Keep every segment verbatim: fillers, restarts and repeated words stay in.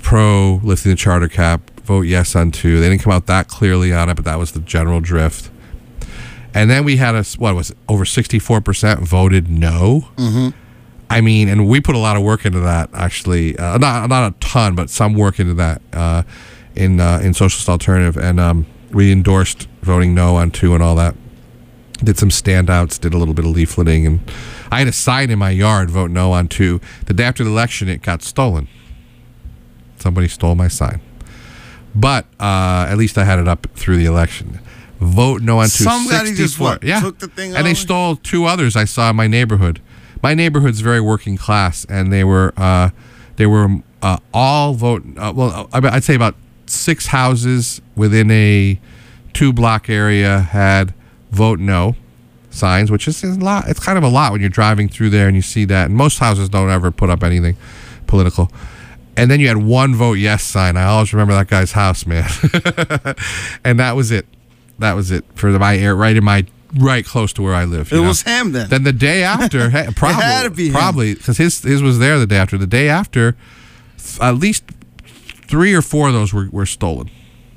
pro lifting the charter cap. Vote yes on two. They didn't come out that clearly on it, but that was the general drift. And then we had a, what was it, over sixty-four percent voted no. Mm-hmm. I mean, and we put a lot of work into that, actually. Uh, not not a ton, but some work into that uh, in uh, in Socialist Alternative. And um, we endorsed voting no on two and all that. Did some standouts, did a little bit of leafleting. And I had a sign in my yard, vote no on two. The day after the election, it got stolen. Somebody stole my sign. But uh, at least I had it up through the election. Vote no on two. Somebody just what, yeah. took the thing out. And they stole two others I saw in my neighborhood. My neighborhood's very working class, and they were uh, they were uh, all vote. Uh, well, I'd say about six houses within a two block area had vote no signs, which is a lot. It's kind of a lot when you're driving through there and you see that. And most houses don't ever put up anything political. And then you had one vote yes sign. I always remember that guy's house, man. And that was it. That was it for the, my air right in my right close to where I live. It know? was him then. Then the day after, hey, probably, it had to be probably because his his was there the day after. The day after, at least three or four of those were, were stolen.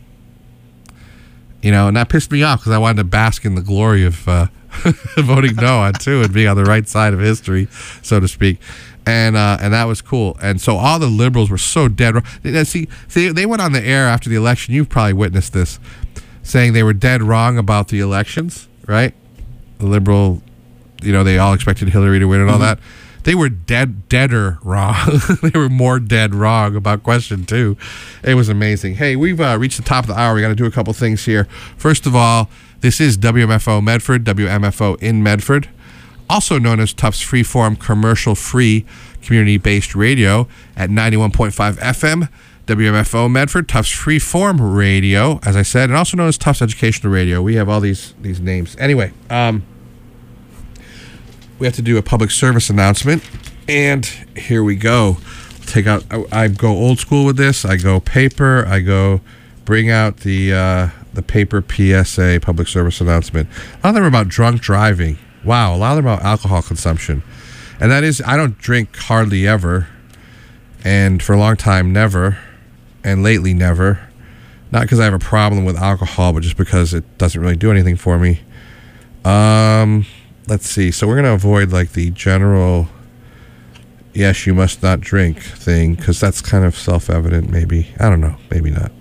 You know, and that pissed me off because I wanted to bask in the glory of uh, voting no on two and being on the right side of history, so to speak. And uh, and that was cool. And so all the liberals were so dead wrong. See, see, they went on the air after the election. You've probably witnessed this, saying they were dead wrong about the elections, right? The liberal, you know, they all expected Hillary to win and all mm-hmm. that. They were dead, deader wrong. They were more dead wrong about question two. It was amazing. Hey, we've uh, reached the top of the hour. We got to do a couple things here. First of all, this is W M F O Medford, W M F O in Medford, also known as Tufts Freeform Commercial-Free Community-Based Radio at ninety-one point five F M. W M F O Medford, Tufts Freeform Radio, as I said, and also known as Tufts Educational Radio. We have all these these names. Anyway, um, we have to do a public service announcement, and here we go. Take out. I, I go old school with this. I go paper. I go bring out the uh, the paper P S A, public service announcement. A lot of them are about drunk driving. Wow, a lot of them are about alcohol consumption, and that is, I don't drink hardly ever, and for a long time never. And lately never, not because I have a problem with alcohol, but just because it doesn't really do anything for me. Um, let's see. So we're going to avoid like the general, yes, you must not drink thing, because that's kind of self-evident, maybe. I don't know. Maybe not.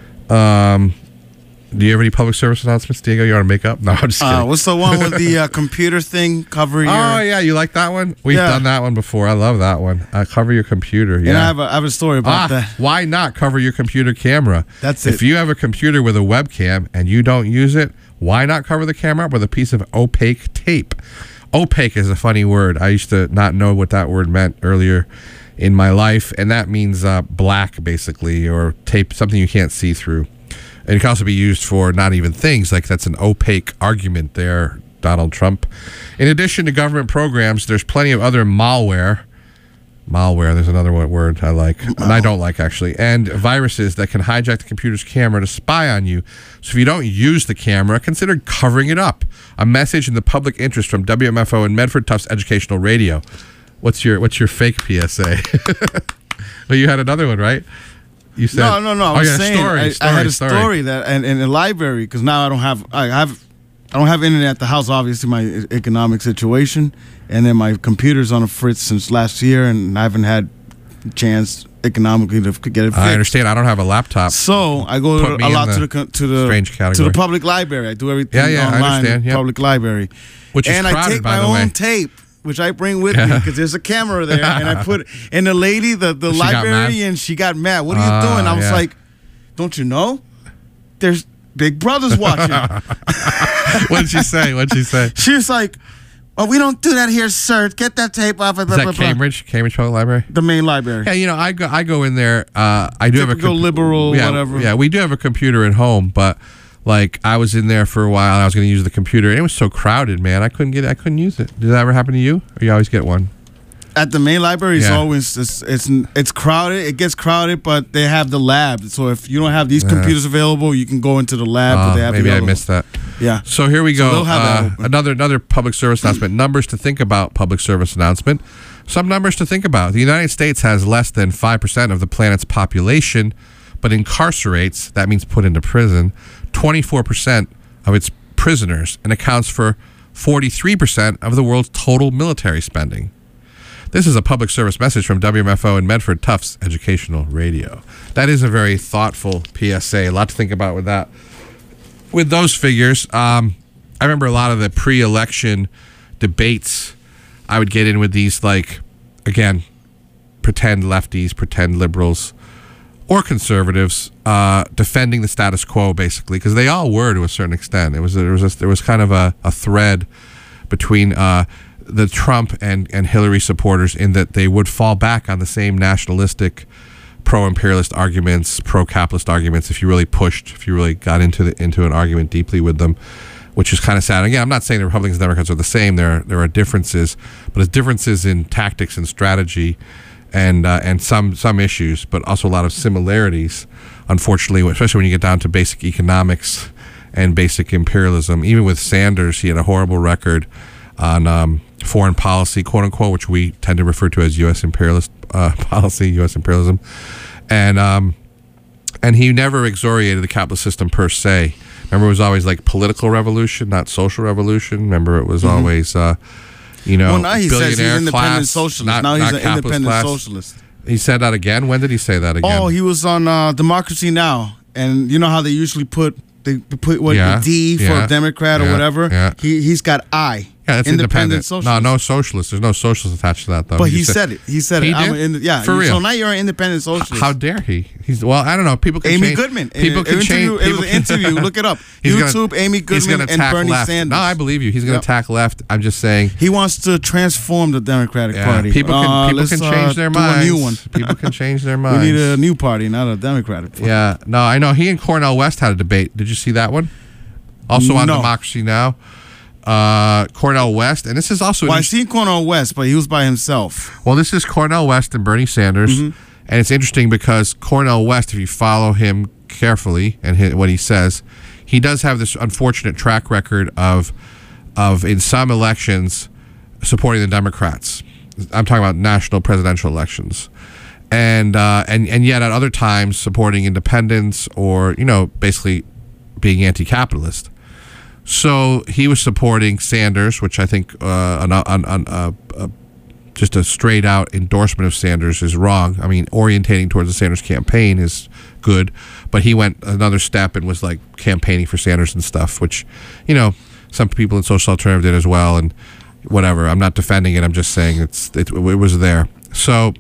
Um, do you have any public service announcements, Diego? You want to make up? No, I'm just kidding. Uh, what's the one with the uh, computer thing? Cover your... Oh, yeah. You like that one? We've yeah. done that one before. I love that one. Uh, cover your computer. Yeah. And I have a, I have a story about ah, that. Why not cover your computer camera? That's it. If you have a computer with a webcam and you don't use it, why not cover the camera up with a piece of opaque tape? Opaque is a funny word. I used to not know what that word meant earlier in my life, and that means uh, black, basically, or tape, something you can't see through. And it can also be used for not even things, like that's an opaque argument there, Donald Trump. In addition to government programs, there's plenty of other malware. Malware, there's another word I like, and I don't like, actually. And viruses that can hijack the computer's camera to spy on you. So if you don't use the camera, consider covering it up. A message in the public interest from W M F O and Medford Tufts Educational Radio. What's your What's your fake P S A? Well, you had another one, right? You said, no, no, no. I was oh, yeah, saying story, I, story, I had a story. story that in, in the library, because now I don't have I have I don't have internet at the house. Obviously, my economic situation, and then my computer's on a fritz since last year, and I haven't had a chance economically to get it fixed. I understand. I don't have a laptop. So I go Put a lot the to the to the strange category. to the public library. I do everything yeah, yeah, online. I understand. Yep. Public library, which is and crowded, I take by my the own way. tape, which I bring with me because there's a camera there, and I put and the lady, the the She librarian, she got mad. What are you Uh, doing? I was yeah. like, don't you know? There's Big Brother's watching. What did she say? What did she say? She was like, "Oh, we don't do that here, sir. Get that tape off." Of Is that Cambridge? Cambridge Public Library? The main library. Yeah, you know, I go I go in there. Uh, I do have a Typical liberal, yeah, whatever. Yeah, we do have a computer at home, but like I was in there for a while and I was going to use the computer and it was so crowded, man. I couldn't get it. I couldn't use it. Did that ever happen to you? Or you always get one? At the main library, it's Yeah. always it's, it's it's crowded. It gets crowded, but they have the lab. So if you don't have these Yeah. computers available, you can go into the lab. Uh, but they have maybe the I other missed one. that. Yeah. So here we So go. they'll have that Uh, open. another another public service announcement. Numbers to think about. Public service announcement. Some numbers to think about. The United States has less than five percent of the planet's population, but incarcerates, that means put into prison, twenty-four percent of its prisoners and accounts for forty-three percent of the world's total military spending. This is a public service message from W M F O and Medford Tufts Educational Radio. That is a very thoughtful P S A. A lot to think about with that. With those figures, um, I remember a lot of the pre-election debates I would get in with these, like, again, pretend lefties, pretend liberals, or conservatives uh, defending the status quo, basically, because they all were to a certain extent. It was there was a, there was kind of a, a thread between uh, the Trump and, and Hillary supporters in that they would fall back on the same nationalistic, pro-imperialist arguments, pro-capitalist arguments if you really pushed, if you really got into the, into an argument deeply with them, which is kind of sad. Again, I'm not saying the Republicans and Democrats are the same. There there are differences, but there's differences in tactics and strategy, and uh, and some some issues, but also a lot of similarities, unfortunately, especially when you get down to basic economics and basic imperialism. Even with Sanders, he had a horrible record on um, foreign policy, quote unquote, which we tend to refer to as U S imperialist uh, policy, U S imperialism, and um, and he never excoriated the capitalist system per se. Remember, it was always like political revolution, not social revolution. Remember, it was mm-hmm. always, uh, you know, well, now he billionaire says he's independent class, socialist. Not, now he's not an independent class. socialist. He said that again. When did he say that again? Oh, he was on uh, Democracy Now, and you know how they usually put they put what yeah, D for yeah, a Democrat yeah, or whatever. Yeah. He he's got I. Yeah, that's independent, independent. socialist. No, no socialist. There's no socialist attached to that, though. But he, he said, said it. He said he it. Did? I'm an, yeah, for real. So now you're an independent socialist. How dare he? He's well. I don't know. People can Amy change. Goodman. People can change. It was an interview. Look it up. YouTube. Gonna, Amy Goodman and Bernie left. Sanders. No, I believe you. He's going to yep. attack left. I'm just saying. He wants to transform the Democratic yeah, Party. People can. Uh, people can change uh, their do minds. A new one. People can change their minds. We need a new party, not a Democratic Party. Yeah. No, I know. He and Cornel West had a debate. Did you see that one? Also on no. Democracy Now. Uh, Cornel West, and this is also. Well, I seen Cornel West, but he was by himself. Well, this is Cornel West and Bernie Sanders, mm-hmm. and it's interesting because Cornel West, if you follow him carefully and his, what he says, he does have this unfortunate track record of, of in some elections, supporting the Democrats. I'm talking about national presidential elections, and uh, and and yet at other times supporting independents or you know basically being anti-capitalist. So he was supporting Sanders, which I think uh, an, an, an, uh, uh, just a straight out endorsement of Sanders is wrong. I mean, orientating towards the Sanders campaign is good, but he went another step and was like campaigning for Sanders and stuff, which, you know, some people in Social Alternative did as well, and whatever. I'm not defending it. I'm just saying it's it, it was there. So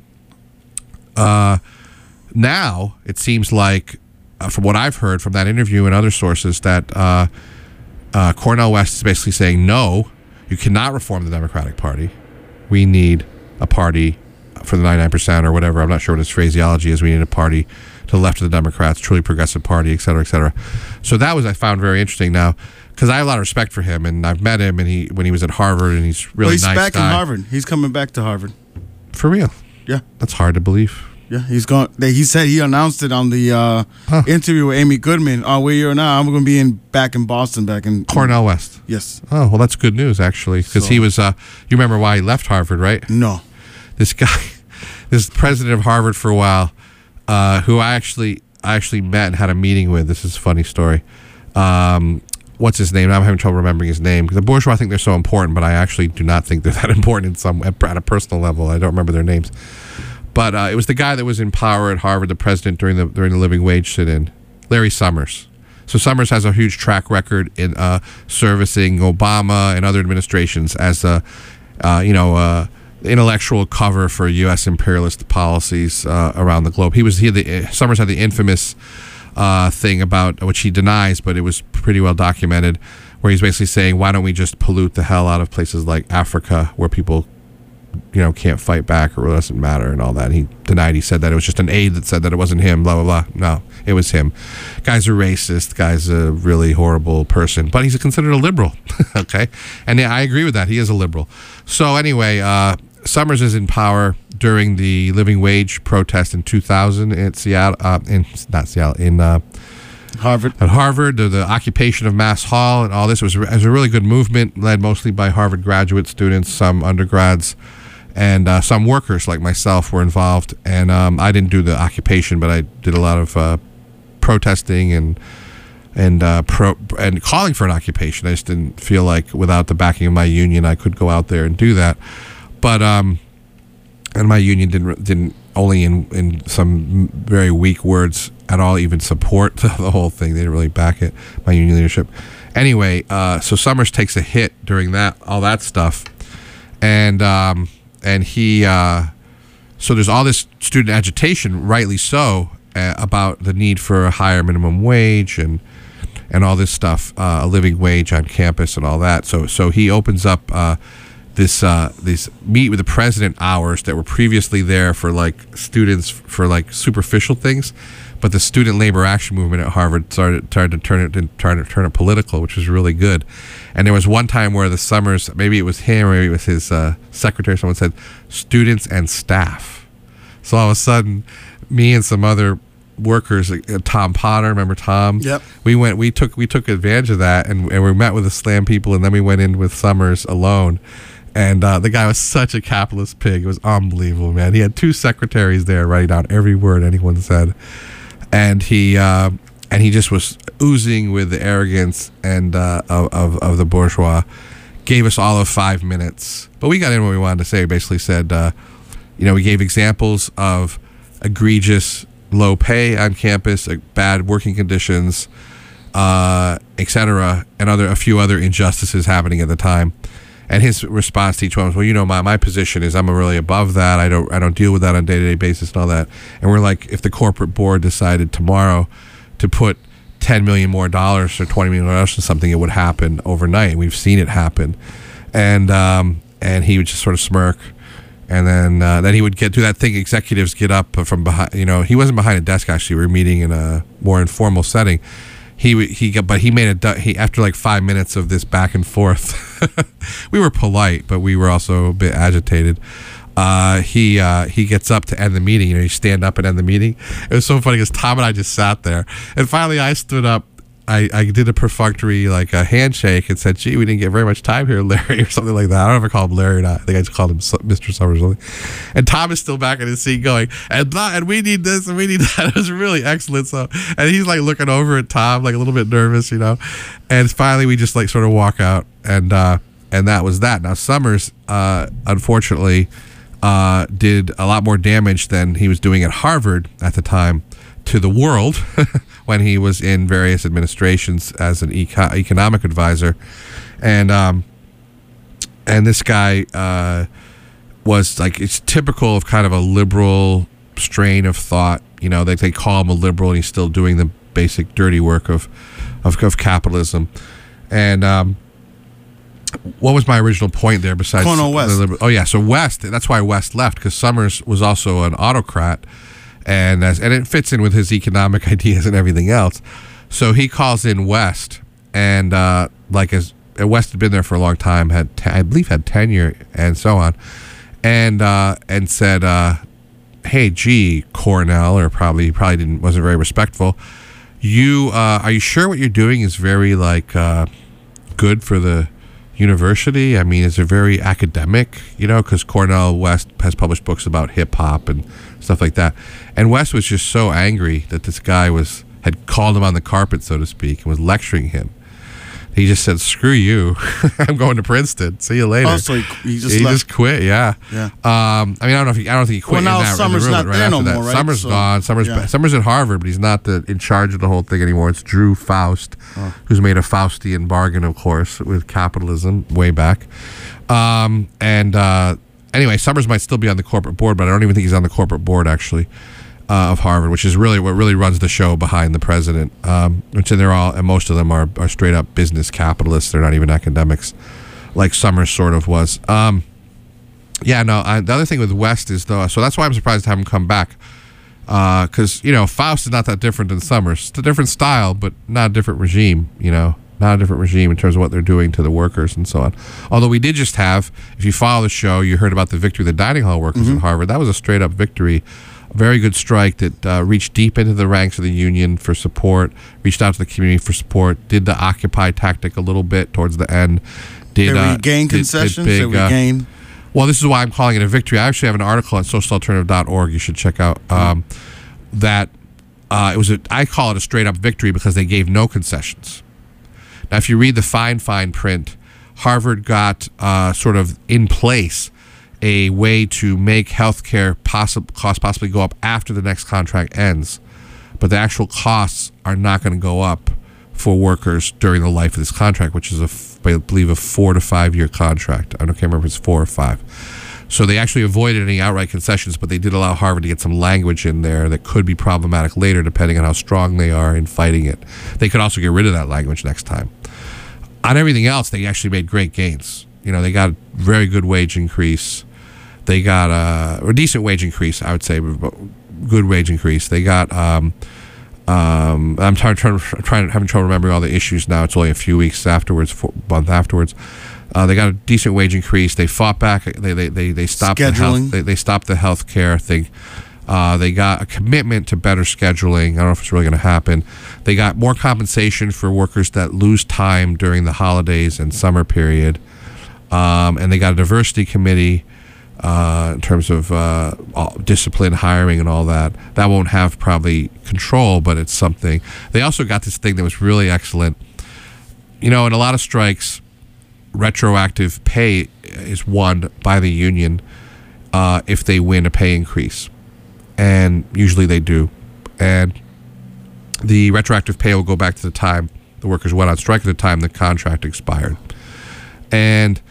uh, now it seems like, uh, from what I've heard from that interview and other sources, that uh, uh, Cornel West is basically saying, no, you cannot reform the Democratic Party. We need a party for the ninety-nine percent or whatever. I'm not sure what his phraseology is. We need a party to the left of the Democrats, truly progressive party, et cetera, et cetera. So that was, I found very interesting now, because I have a lot of respect for him, and I've met him and he when he was at Harvard, and he's really well, he's nice back guy. in Harvard. He's coming back to Harvard. For real? Yeah. That's hard to believe. Yeah, he's going. He said he announced it on the uh, huh. interview with Amy Goodman. Oh, where you are now? I'm going to be in back in Boston, back in Cornel West. Yes. Oh, well, that's good news actually, because so. he was. Uh, you remember why he left Harvard, right? No. This guy, this president of Harvard for a while, uh, who I actually, I actually met and had a meeting with. This is a funny story. Um, what's his name? I'm having trouble remembering his name because the bourgeois think they're so important, but I actually do not think they're that important in some at a personal level. I don't remember their names. But uh, it was the guy that was in power at Harvard, the president during the during the living wage sit-in, Larry Summers. So Summers has a huge track record in uh, servicing Obama and other administrations as a, uh, you know, uh, intellectual cover for U S imperialist policies uh, around the globe. He was he had the Summers had the infamous uh, thing about which he denies, but it was pretty well documented, where he's basically saying, why don't we just pollute the hell out of places like Africa where people, you know, can't fight back or it doesn't matter and all that. And he denied he said that. It was just an aide that said that it wasn't him, blah, blah, blah. No, it was him. Guy's a racist. Guy's a really horrible person. But he's considered a liberal, okay? And I agree with that. He is a liberal. So anyway, uh, Summers is in power during the living wage protest in two thousand in Seattle, uh, in not Seattle, in uh, Harvard. At Harvard, the, the occupation of Mass Hall and all this. It was, it was a really good movement led mostly by Harvard graduate students, some undergrads. and uh, some workers like myself were involved. And um, I didn't do the occupation, but I did a lot of uh, protesting and and uh, pro and calling for an occupation. I just didn't feel like without the backing of my union, I could go out there and do that. But um, and my union didn't didn't only in in some very weak words at all even support the, the whole thing. They didn't really back it. My union leadership. Anyway, uh, so Summers takes a hit during that all that stuff, and um, and he uh, so there's all this student agitation, rightly so, uh, about the need for a higher minimum wage and and all this stuff, uh, a living wage on campus and all that. So so he opens up uh, this uh, these meet with the president hours that were previously there for like students for like superficial things. But the student labor action movement at Harvard started, started to turn it trying to turn it political, which was really good. And there was one time where the Summers, maybe it was him or maybe it was his uh, secretary, someone said, students and staff. So all of a sudden, me and some other workers, uh, Tom Potter, remember Tom? Yep. We went, we took, we took advantage of that, and, and we met with the Slam people, and then we went in with Summers alone. And uh, the guy was such a capitalist pig. It was unbelievable, man. He had two secretaries there writing down every word anyone said. And he uh, and he just was oozing with the arrogance and uh, of, of of the bourgeois. Gave us all of five minutes, but we got in what we wanted to say. Basically said, uh, you know, we gave examples of egregious low pay on campus, uh, bad working conditions, uh, et cetera, and other a few other injustices happening at the time. And his response to each one was, well, you know, my, my position is I'm really above that. I don't I don't deal with that on a day-to-day basis and all that. And we're like, if the corporate board decided tomorrow to put ten million more dollars or twenty million dollars or something, it would happen overnight. We've seen it happen. And um, and he would just sort of smirk. And then uh, then he would get do that thing executives get up from behind. You know, he wasn't behind a desk, actually. We were meeting in a more informal setting. He he got, but he made a he after like five minutes of this back and forth. We were polite, but we were also a bit agitated. Uh, he uh, he gets up to end the meeting. You know, you stand up and end the meeting. It was so funny because Tom and I just sat there, and finally I stood up. I, I did a perfunctory like a handshake and said, "Gee, we didn't get very much time here, Larry," or something like that. I don't know if I called him Larry or not. I think I just called him Mister Summers. And Tom is still back in his seat going, and blah, and we need this and we need that. It was really excellent. So, and he's like looking over at Tom, like a little bit nervous, you know. And finally, we just like sort of walk out, and uh, and that was that. Now Summers, uh, unfortunately, uh, did a lot more damage than he was doing at Harvard at the time to the world when he was in various administrations as an eco- economic advisor. And um, and this guy uh, was like, it's typical of kind of a liberal strain of thought. You know, they, they call him a liberal and he's still doing the basic dirty work of, of, of capitalism. And um, what was my original point there besides Cornel West? The liber- oh, yeah. So West, that's why West left, because Summers was also an autocrat. And as and it fits in with his economic ideas and everything else. So he calls in West, and uh, like as West had been there for a long time, had t- I believe had tenure and so on, and uh, and said, uh, "Hey, gee, Cornell," or probably probably didn't wasn't very respectful. You uh, are you sure what you're doing is very like uh, good for the university? I mean, is it very academic? You know, because Cornell West has published books about hip hop and stuff like that. And West was just so angry that this guy was had called him on the carpet, so to speak, and was lecturing him. He just said, "Screw you! I'm going to Princeton. See you later." Oh, so he, he just he left. just quit. Yeah. Yeah. Um. I mean, I don't know if he. I don't think he quit Well, now in that Summers in the room, not but right there after no that, more, right? Summers So, gone. Summers. yeah. Summers at Harvard, but he's not the in charge of the whole thing anymore. It's Drew Faust, Oh. who's made a Faustian bargain, of course, with capitalism way back. Um. And uh, anyway, Summers might still be on the corporate board, but I don't even think he's on the corporate board actually. Uh, of Harvard, which is really what really runs the show behind the president, um, which they're all, and most of them are, are straight up business capitalists. They're not even academics, like Summers sort of was. Um, yeah, no. I, the other thing with West is though, so that's why I'm surprised to have him come back, because uh, you know Faust is not that different than Summers. It's a different style, but not a different regime. You know, not a different regime in terms of what they're doing to the workers and so on. Although we did just have, if you follow the show, you heard about the victory of the dining hall workers Mm-hmm. at Harvard. That was a straight up victory. A very good strike that uh, reached deep into the ranks of the union for support, reached out to the community for support, did the Occupy tactic a little bit towards the end. Did They uh, regain did- did concessions. big, they uh, regain. Well, this is why I'm calling it a victory. I actually have an article on social alternative dot org you should check out um, that uh, it was a, I call it a straight up victory because they gave no concessions. Now, if you read the fine, fine print, Harvard got uh, sort of in place a way to make healthcare possi- costs possibly go up after the next contract ends, but the actual costs are not going to go up for workers during the life of this contract, which is, a f- I believe, a four to five year contract. I don't can't remember if it's four or five. So they actually avoided any outright concessions, but they did allow Harvard to get some language in there that could be problematic later, depending on how strong they are in fighting it. They could also get rid of that language next time. On everything else, they actually made great gains. You know, they got a very good wage increase. They got a, a decent wage increase, I would say, good wage increase. They got. Um, um, I'm trying, trying, trying, having trouble remembering all the issues now. It's only a few weeks afterwards, four, month afterwards. Uh, they got a decent wage increase. They fought back. They they they, they stopped Scheduling. the health. They, they stopped the health care thing. Uh, they got a commitment to better scheduling. I don't know if it's really going to happen. They got more compensation for workers that lose time during the holidays and summer period. Um, and they got a diversity committee uh, in terms of uh, all, discipline, hiring, and all that. That won't have probably control, but it's something. They also got this thing that was really excellent. You know, in a lot of strikes, retroactive pay is won by the union uh, if they win a pay increase. And usually they do. And the retroactive pay will go back to the time the workers went on strike at the time the contract expired. And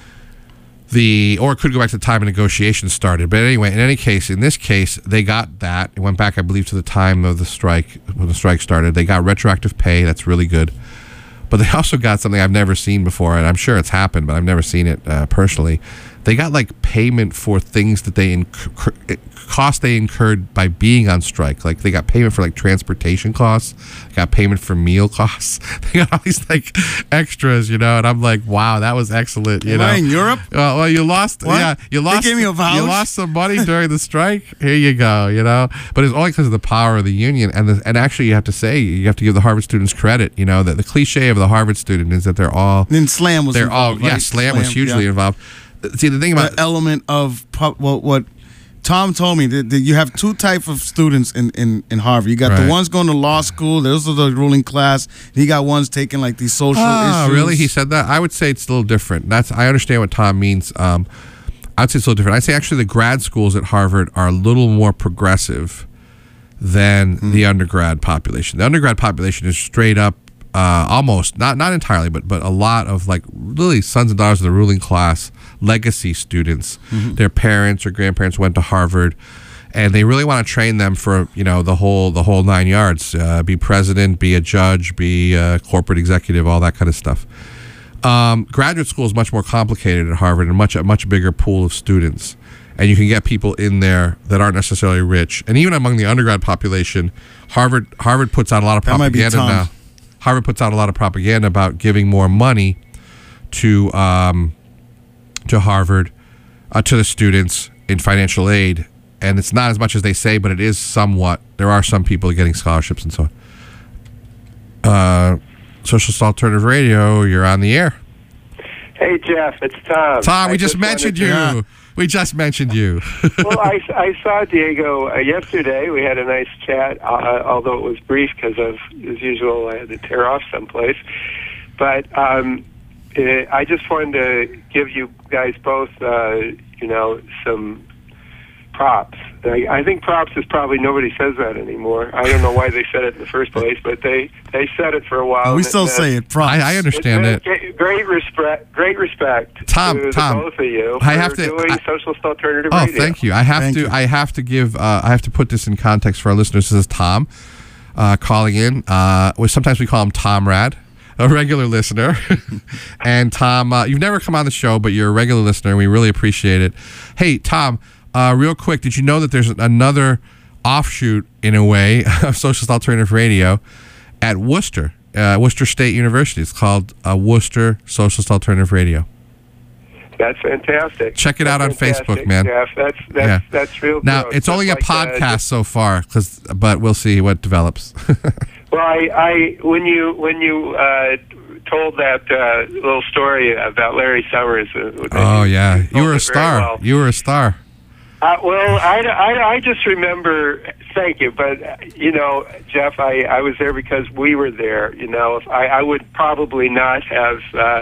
the, or it could go back to the time of negotiations started. But anyway, in any case, in this case, they got that. It went back, I believe, to the time of the strike, when the strike started. They got retroactive pay. That's really good. But they also got something I've never seen before, and I'm sure it's happened, but I've never seen it uh, personally. They got like payment for things that they incur, costs they incurred by being on strike. Like they got payment for like transportation costs. They got payment for meal costs. They got all these like extras, you know. And I'm like, wow, that was excellent. You Am know, I in Europe? Well, well, you lost. What? Yeah, you lost. They gave me a voucher? You lost some money during the strike. Here you go. You know, but it's only because of the power of the union. And the, and actually, you have to say you have to give the Harvard students credit. You know that the cliche of the Harvard student is that they're all. Then Slam was They're involved, all yeah. right? Slam, was hugely yeah. involved. See, the thing about The element of pub, what, what Tom told me, that, that you have two types of students in, in, in Harvard. You got Right. the ones going to law school. Those are the ruling class. You got ones taking like these social Ah, issues. really? He said that? I would say it's a little different. That's I understand what Tom means. Um, I'd say it's a little different. I'd say actually the grad schools at Harvard are a little more progressive than Mm. the undergrad population. The undergrad population is straight up, uh, almost not not entirely, but but a lot of like really sons and daughters of the ruling class, legacy students. Mm-hmm. Their parents or grandparents went to Harvard. And they really want to train them for, you know, the whole the whole nine yards. Uh, be president, be a judge, be a corporate executive, all that kind of stuff. Um, graduate school is much more complicated at Harvard and much a much bigger pool of students. And you can get people in there that aren't necessarily rich. And even among the undergrad population, Harvard Harvard puts out a lot of That might be propaganda Tom. now. Harvard puts out a lot of propaganda about giving more money to um, to Harvard, uh, to the students in financial aid. And it's not as much as they say, but it is somewhat. There are some people getting scholarships and so on. Uh, Socialist Alternative Radio, you're on the air. Hey, Jeff, it's Tom. Tom, we I just, mentioned wanted you. to- We just mentioned you. well, I, I saw Diego uh, yesterday. We had a nice chat, uh, although it was brief because of, as usual, I had to tear off someplace. But um, uh, I just wanted to give you guys both, uh, you know, some props. I, I think props is probably nobody says that anymore. I don't know why they said it in the first place, but they, they said it for a while. Oh, we and still it say meant- it. Props. I, I understand it. Great, great respect, great respect Tom, to the Tom, both of you I for have to- doing I- Socialist Alternative Oh, Radio. thank you. I have Thank to. you. I have to give. Uh, I have to put this in context for our listeners. This is Tom uh, calling in. Uh, we sometimes we call him Tom Rad, a regular listener. And Tom, uh, you've never come on the show, but you're a regular listener, and we really appreciate it. Hey, Tom, uh, real quick, did you know that there's another offshoot, in a way, of Socialist Alternative Radio at Worcester, uh, Worcester State University? It's called uh, Worcester Socialist Alternative Radio. That's fantastic. Check it out That's on fantastic, Facebook, man. Jeff. That's that's Yeah. that's real. Now, gross. it's Just only a like, uh, podcast so far, 'cause, but we'll see what develops. Well, I, I when you when you uh, told that uh, little story about Larry Summers. Uh, Oh yeah, you were a it very star. well. You were a star. Uh, well, I, I, I just remember, thank you, but, uh, you know, Jeff, I, I was there because we were there, you know. If I, I would probably not have uh,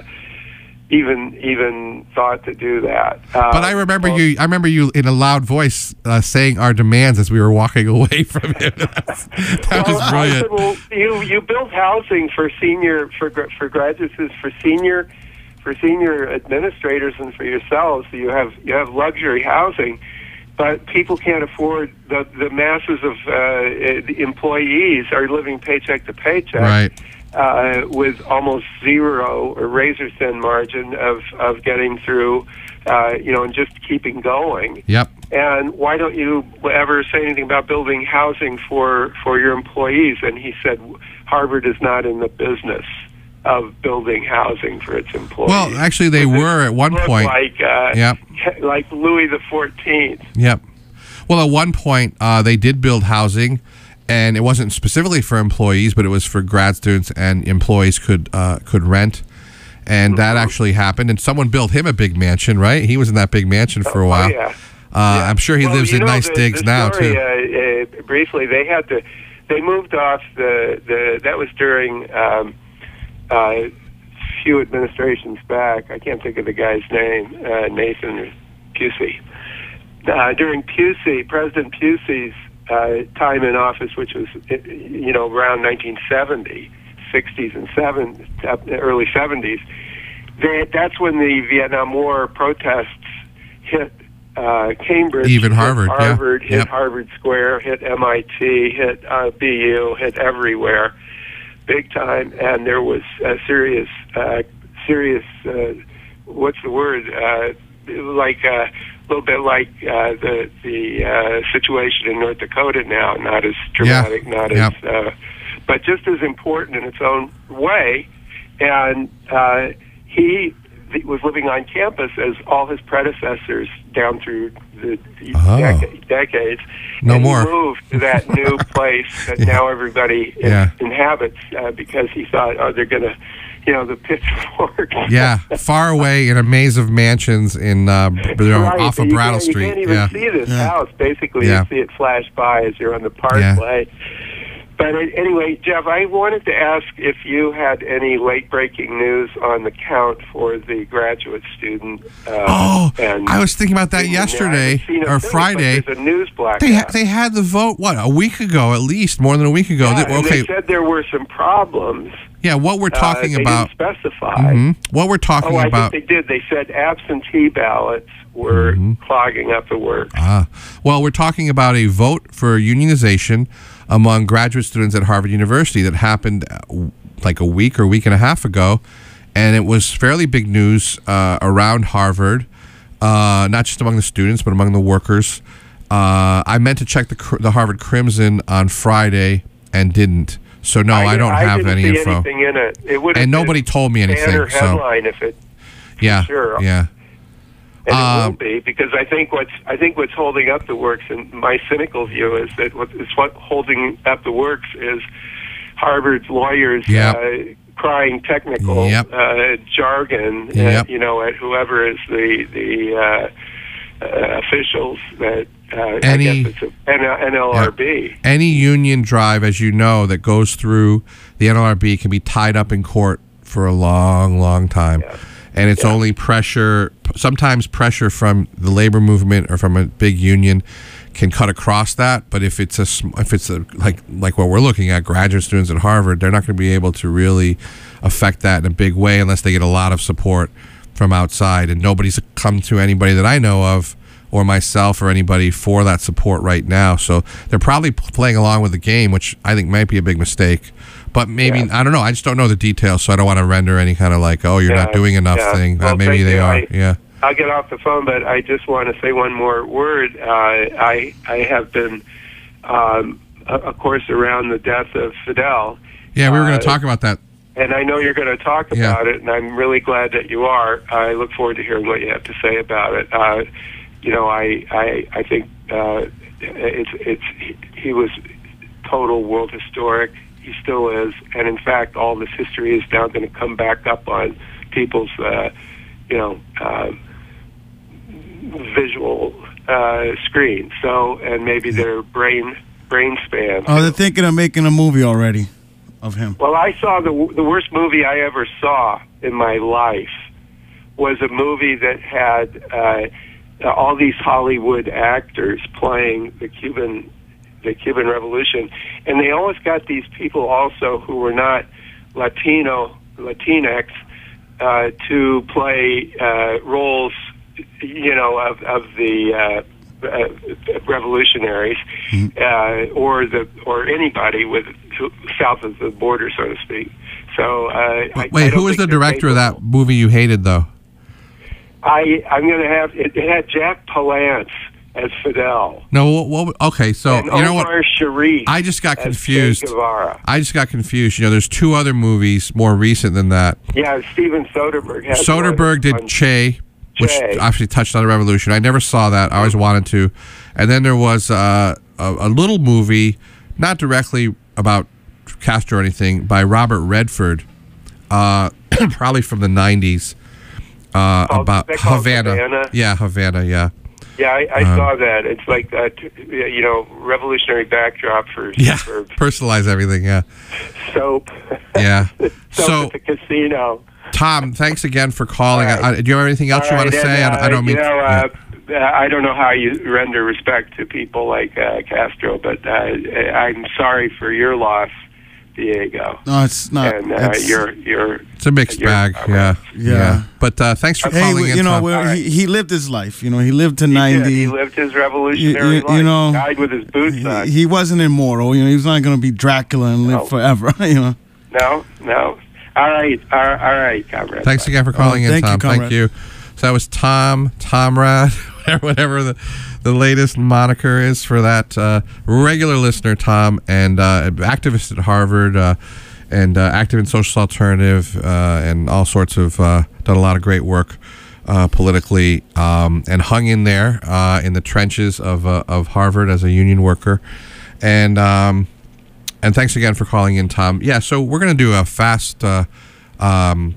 even even thought to do that. Uh, But I remember well, you. I remember you in a loud voice uh, saying our demands as we were walking away from him. that well, was I brilliant. said, well, you, you build housing for senior, for, gra- for graduates, for senior for senior administrators and for yourselves. So you have, you have luxury housing. But people can't afford, the the masses of uh, employees are living paycheck to paycheck, Right. uh, with almost zero or razor thin margin of, of getting through, uh, you know, and just keeping going. Yep. And why don't you ever say anything about building housing for, for your employees? And he said, Harvard is not in the business of building housing for its employees. Well, actually, they were at one Look point. like uh, Yep. like Louis the Fourteenth. Yep. Well, at one point, uh, they did build housing, and it wasn't specifically for employees, but it was for grad students, and employees could uh, could rent. And that actually happened. And someone built him a big mansion, right? He was in that big mansion for a while. Oh, yeah. Uh, Yeah. I'm sure he Well, lives you in know, nice the, digs the now story, too. Uh, uh, briefly, they had to. They moved off the the. That was during um, uh, few administrations back. I can't think of the guy's name. Uh, Nathan Pusey. Uh, during Pusey, President Pusey's uh, time in office, which was you know around nineteen seventy, sixties and seven, early seventies. They, that's when the Vietnam War protests hit uh, Cambridge, Even hit Harvard, yeah. Harvard, hit Yep. Harvard Square, hit M I T, hit uh, B U, hit everywhere, big time. And there was a serious, uh, serious. Uh, what's the word? Uh, like uh, a little bit like uh, the the uh, situation in North Dakota now. Not as dramatic, Yeah. not Yep. as, uh, but just as important in its own way. And uh, he was living on campus as all his predecessors down through the Oh. dec- decades. No and more. He moved to that new place that Yeah. now everybody in- Yeah. inhabits uh, because he thought, oh, they're going to, you know, the pitchfork. Yeah, far away in a maze of mansions in uh, you know, Right, off of you Brattle can't- Street. You can't even Yeah. see this Yeah. house. Basically, Yeah. you see it flash by as you're on the parkway. But uh, anyway, Jeff, I wanted to ask if you had any late-breaking news on the count for the graduate student. Uh, Oh, and I was thinking about that I yesterday haven't seen a or thing, but Friday. There's a news blackout. They ha- they had the vote what a week ago at least, more than a week ago. yeah, They- and okay, they said there were some problems. yeah. What we're talking uh, they about? didn't specify. Mhm. What we're talking Oh, I about? think they did. They said absentee ballots were Mm-hmm. clogging up the works. Ah, well, we're talking about a vote for unionization among graduate students at Harvard University that happened uh, like a week or week and a half ago, and it was fairly big news uh, around Harvard, uh, not just among the students but among the workers. Uh, I meant to check the Cr- the Harvard Crimson on Friday and didn't. So no, I, don't have didn't any see info, anything in it. It would have and nobody been told me anything. banner So headline if it. yeah, sure. yeah. And it Um, will be because I think what's I think what's holding up the works, and my cynical view is that what is what holding up the works is Harvard's lawyers Yep. uh, crying technical Yep. uh, jargon, Yep. uh, you know, at whoever is the the uh, uh, officials that uh, Any- I guess it's a, N- N L R B. Any union drive, as you know, that goes through the N L R B can be tied up in court for a long, long time. Yeah. And it's Yeah. only pressure, sometimes pressure from the labor movement or from a big union can cut across that. But if it's a, sm- if it's a, like like what we're looking at, graduate students at Harvard, they're not going to be able to really affect that in a big way unless they get a lot of support from outside. And nobody's come to anybody that I know of, or myself or anybody, for that support right now. So they're probably p- playing along with the game, which I think might be a big mistake. But maybe, Yeah. I don't know. I just don't know the details, so I don't want to render any kind of like, oh, you're Yeah, not doing enough yeah. thing. Well, uh, maybe thank they you. are. I- yeah. I'll get off the phone, but I just want to say one more word. Uh, I I have been, um, of course, around the death of Fidel. Yeah, we were going Uh, to talk about that. And I know you're going to talk Yeah. about it, and I'm really glad that you are. I look forward to hearing what you have to say about it. Uh, you know, I I I think uh, it's it's he was total world historic. he still is, and in fact, all this history is now going to come back up on people's, uh, you know, uh, visual uh, screen. So, and maybe their brain brain span. Oh, they're thinking of making a movie already of him. Well, I saw the the worst movie I ever saw in my life was a movie that had uh, all these Hollywood actors playing the Cuban the Cuban Revolution, and they always got these people also who were not Latino Latinx uh, to play uh, roles, you know, of of the uh, uh, revolutionaries, mm-hmm. uh, or the or anybody with south of the border, so to speak. So, uh, wait, I, I who was the director of that movie you hated, though? I I'm going to have it, it had Jack Palance as Fidel. No, what, what, okay, so and you know what? Omar Sharif I just got as confused. Che Guevara. I just got confused. You know, there's two other movies more recent than that. Yeah, Steven Soderbergh. Had Soderbergh did on Che, which Che. actually touched on the revolution. I never saw that. I always wanted to. And then there was uh, a, a little movie, not directly about Castro or anything, by Robert Redford, uh, probably from the nineties, uh, Oh, about they call it Havana. Havana? Yeah, Havana, yeah. Yeah, I, I Um, saw that. It's like uh, t- you know, revolutionary backdrop for Yeah, for personalize everything, yeah. soap. Yeah. soap So- at the casino. Tom, thanks again for calling. All right. I, do you have anything else All you want right, to say? and, I, I don't uh, mean You know, yeah. uh, I don't know how you render respect to people like uh, Castro, but uh, I'm sorry for your loss, Diego. No, it's not. And uh, it's- you're you're. It's a mixed you're- bag, all yeah. right. Yeah. But uh, thanks for Hey, calling in, you know, Tom. well, All right. he, he lived his life. You know, he lived to He did. ninety. He lived his revolutionary You- you- life. you know, died with his boots He, on. he wasn't immortal. You know, he was not going to be Dracula and live No. forever. You know. No, no. All right, all right, all right, comrade. Thanks again for calling Oh, in, thank you, Tom. Thank comrade. you. So that was Tom, Tomrad, whatever the, the latest moniker is for that uh, regular listener, Tom, and uh, activist at Harvard, uh, and uh, active in social alternative, uh, and all sorts of, uh, done a lot of great work uh, politically, um, and hung in there uh, in the trenches of uh, of Harvard as a union worker. And um, and thanks again for calling in, Tom. Yeah, so we're going to do a fast uh, um,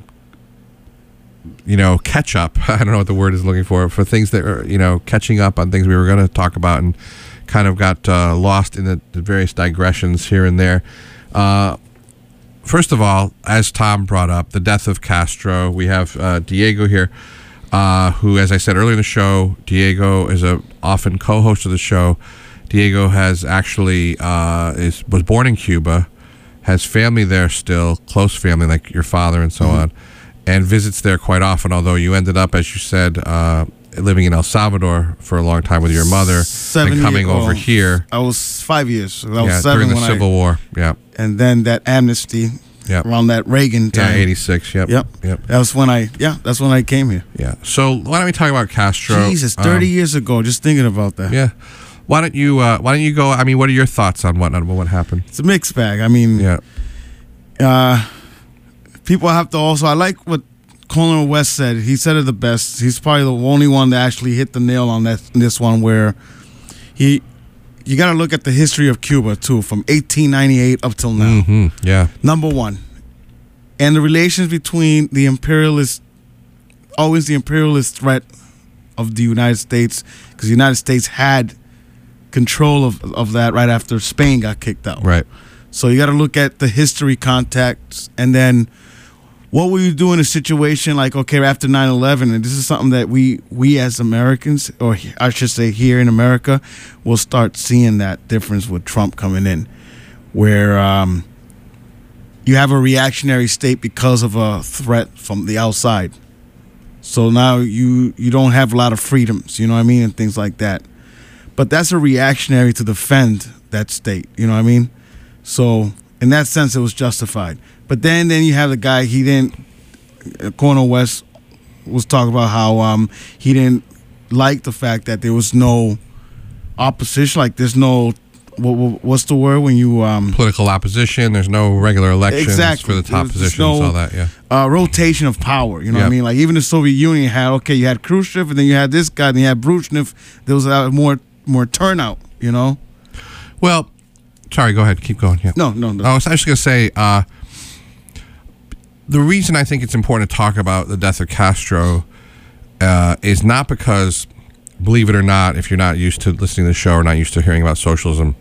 you know, catch up. I don't know what the word is looking for, for things that are, you know, catching up on things we were going to talk about and kind of got uh, lost in the, the various digressions here and there. Uh, first of all, as Tom brought up, the death of Castro, we have uh, Diego here, uh, who, as I said earlier in the show, Diego is a often co-host of the show. Diego has actually, uh, is was born in Cuba, has family there still, close family like your father and so mm-hmm. on, and visits there quite often, although you ended up, as you said, uh, living in El Salvador for a long time with your mother Seven and coming year- over oh, here. I was five years. So I was Yeah, seven during the when Civil I, War. Yeah. and then that amnesty Yep. around that Reagan Yeah, time. eighty-six. Yep. Yep. Yep. That was when I. Yeah, that's when I came here. Yeah. So why don't we talk about Castro? Jesus, thirty Um, years ago. Just thinking about that. Yeah. Why don't you? Uh, why don't you go? I mean, what are your thoughts on what on what happened? It's a mixed bag. I mean, Yeah. uh, people have to also. I like what Colonel West said. He said it the best. He's probably the only one that actually hit the nail on that this one where he. You got to look at the history of Cuba too, from eighteen ninety-eight up till now. Mm-hmm. Yeah. Number one, and the relations between the imperialist, always the imperialist threat of the United States, because the United States had control of of that right after Spain got kicked out. Right. So you got to look at the history context, and then what will you do in a situation like, okay, after nine eleven, and this is something that we we as Americans, or I should say here in America, will start seeing that difference with Trump coming in, where um, you have a reactionary state because of a threat from the outside. So now you you don't have a lot of freedoms, you know what I mean, and things like that. But that's a reactionary to defend that state, you know what I mean? So in that sense, it was justified. But then, then you have the guy, he didn't, uh, Cornel West was talking about how um, he didn't like the fact that there was no opposition, like there's no, what, what's the word when you... Um, Political opposition. There's no regular elections Exactly. for the top There's positions. no- all that. Yeah. uh, rotation of power, you know what I Yep. mean? Like even the Soviet Union had, okay, you had Khrushchev, and then you had this guy, and you had Brezhnev. There was uh, more more turnout, you know? Well, sorry, go ahead. Keep going. Yeah. No, no, no. I was actually going to say uh, the reason I think it's important to talk about the death of Castro uh, is not because, believe it or not, if you're not used to listening to the show or not used to hearing about socialism,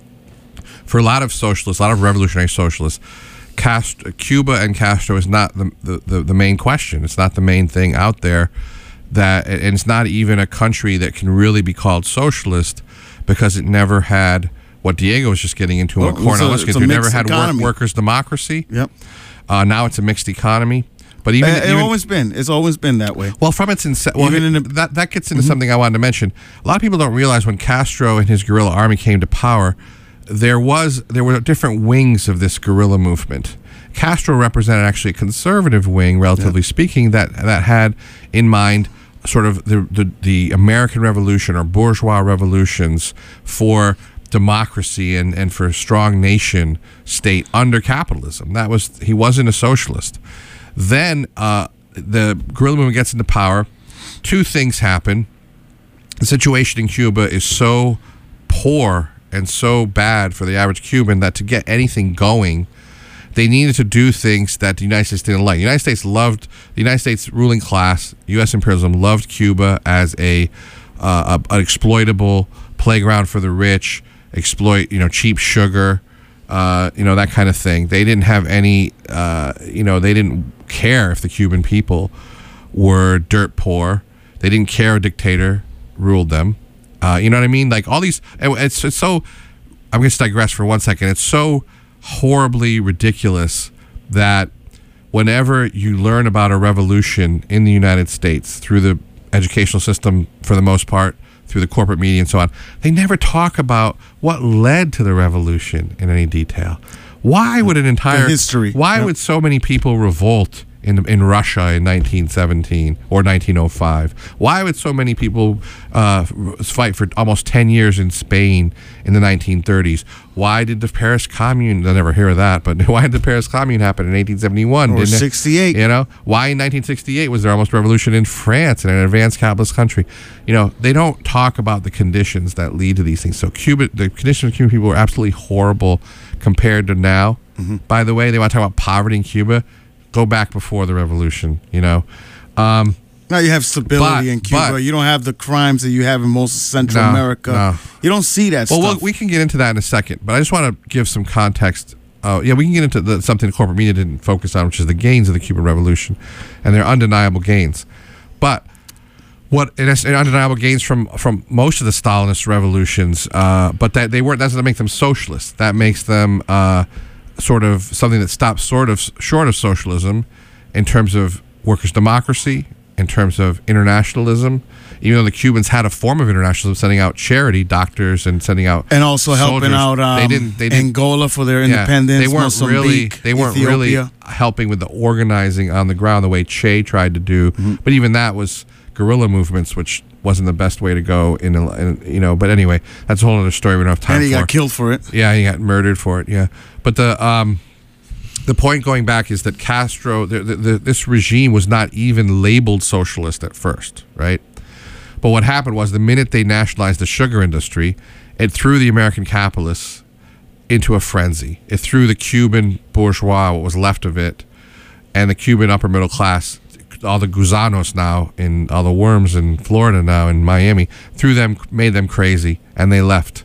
for a lot of socialists, a lot of revolutionary socialists, Castro, Cuba and Castro is not the, the, the main question. It's not the main thing out there. That, and it's not even a country that can really be called socialist because it never had what Diego was just getting into. Well, What Cornell was getting into. It never had work, economy. workers' democracy. Yep. Uh, now it's a mixed economy. But even, It, it even always been. It's always been that way. well, from its inception, well, Even in the- that that gets into something I wanted to mention. A lot of people don't realize when Castro and his guerrilla army came to power, there was there were different wings of this guerrilla movement. Castro represented actually a conservative wing, relatively speaking, that that had in mind sort of the, the the American Revolution or bourgeois revolutions for democracy and, and for a strong nation state under capitalism. That was he wasn't a socialist. Then uh, the guerrilla movement gets into power. Two things happen. The situation in Cuba is so poor and so bad for the average Cuban that to get anything going, they needed to do things that the United States didn't like. The United States loved, the United States ruling class, U S imperialism loved Cuba as a, uh, a an exploitable playground for the rich, exploit, you know, cheap sugar, uh, you know, that kind of thing. They didn't have any, uh, you know, they didn't care if the Cuban people were dirt poor. They didn't care a dictator ruled them. Uh, you know what I mean? Like all these, it's, it's so, I'm going to digress for one second. It's so horribly ridiculous that whenever you learn about a revolution in the United States through the educational system, for the most part, through the corporate media and so on, they never talk about what led to the revolution in any detail. Why would an entire The history. Why Yep. would so many people revolt in in Russia in nineteen seventeen or nineteen oh five? Why would so many people uh, fight for almost ten years in Spain in the nineteen thirties? Why did the Paris Commune? I never hear of that, but why did the Paris Commune happen in eighteen seventy-one? Or didn't it? sixty-eight. You know, why in nineteen sixty-eight was there almost revolution in France, in an advanced capitalist country? You know, they don't talk about the conditions that lead to these things. So Cuba, the conditions of Cuban people were absolutely horrible compared to now. Mm-hmm. By the way, they want to talk about poverty in Cuba. Go back before the revolution, you know. Um, Now you have stability But- in Cuba. but- You don't have the crimes that you have in most of Central No, America. no. You don't see that well, stuff. well, we can get into that in a second, but I just want to give some context. Uh, yeah, we can get into the, something the corporate media didn't focus on, which is the gains of the Cuban Revolution, and they're undeniable gains. But what and it's undeniable gains from from most of the Stalinist revolutions, uh, but that they weren't. That doesn't make them socialists. That makes them uh, sort of something that stops sort of short of socialism in terms of workers' democracy, in terms of internationalism. Even though the Cubans had a form of internationalism, sending out charity, doctors, and sending out and also helping soldiers, out um, they didn't. They didn't. Angola for their Yeah, independence. they weren't really. Mozambique, They weren't Ethiopia. really helping with the organizing on the ground the way Che tried to do. Mm-hmm. But even that was guerrilla movements, which wasn't the best way to go. In, a, in you know. But anyway, that's a whole other story. We don't have time And he for. got killed for it. Yeah, he got murdered for it. Yeah, but the um, the point going back is that Castro, the, the, the, this regime was not even labeled socialist at first, right? But what happened was the minute they nationalized the sugar industry, it threw the American capitalists into a frenzy. It threw the Cuban bourgeois, what was left of it, and the Cuban upper middle class, all the gusanos now, in all the worms in Florida now, in Miami, threw them, made them crazy, and they left.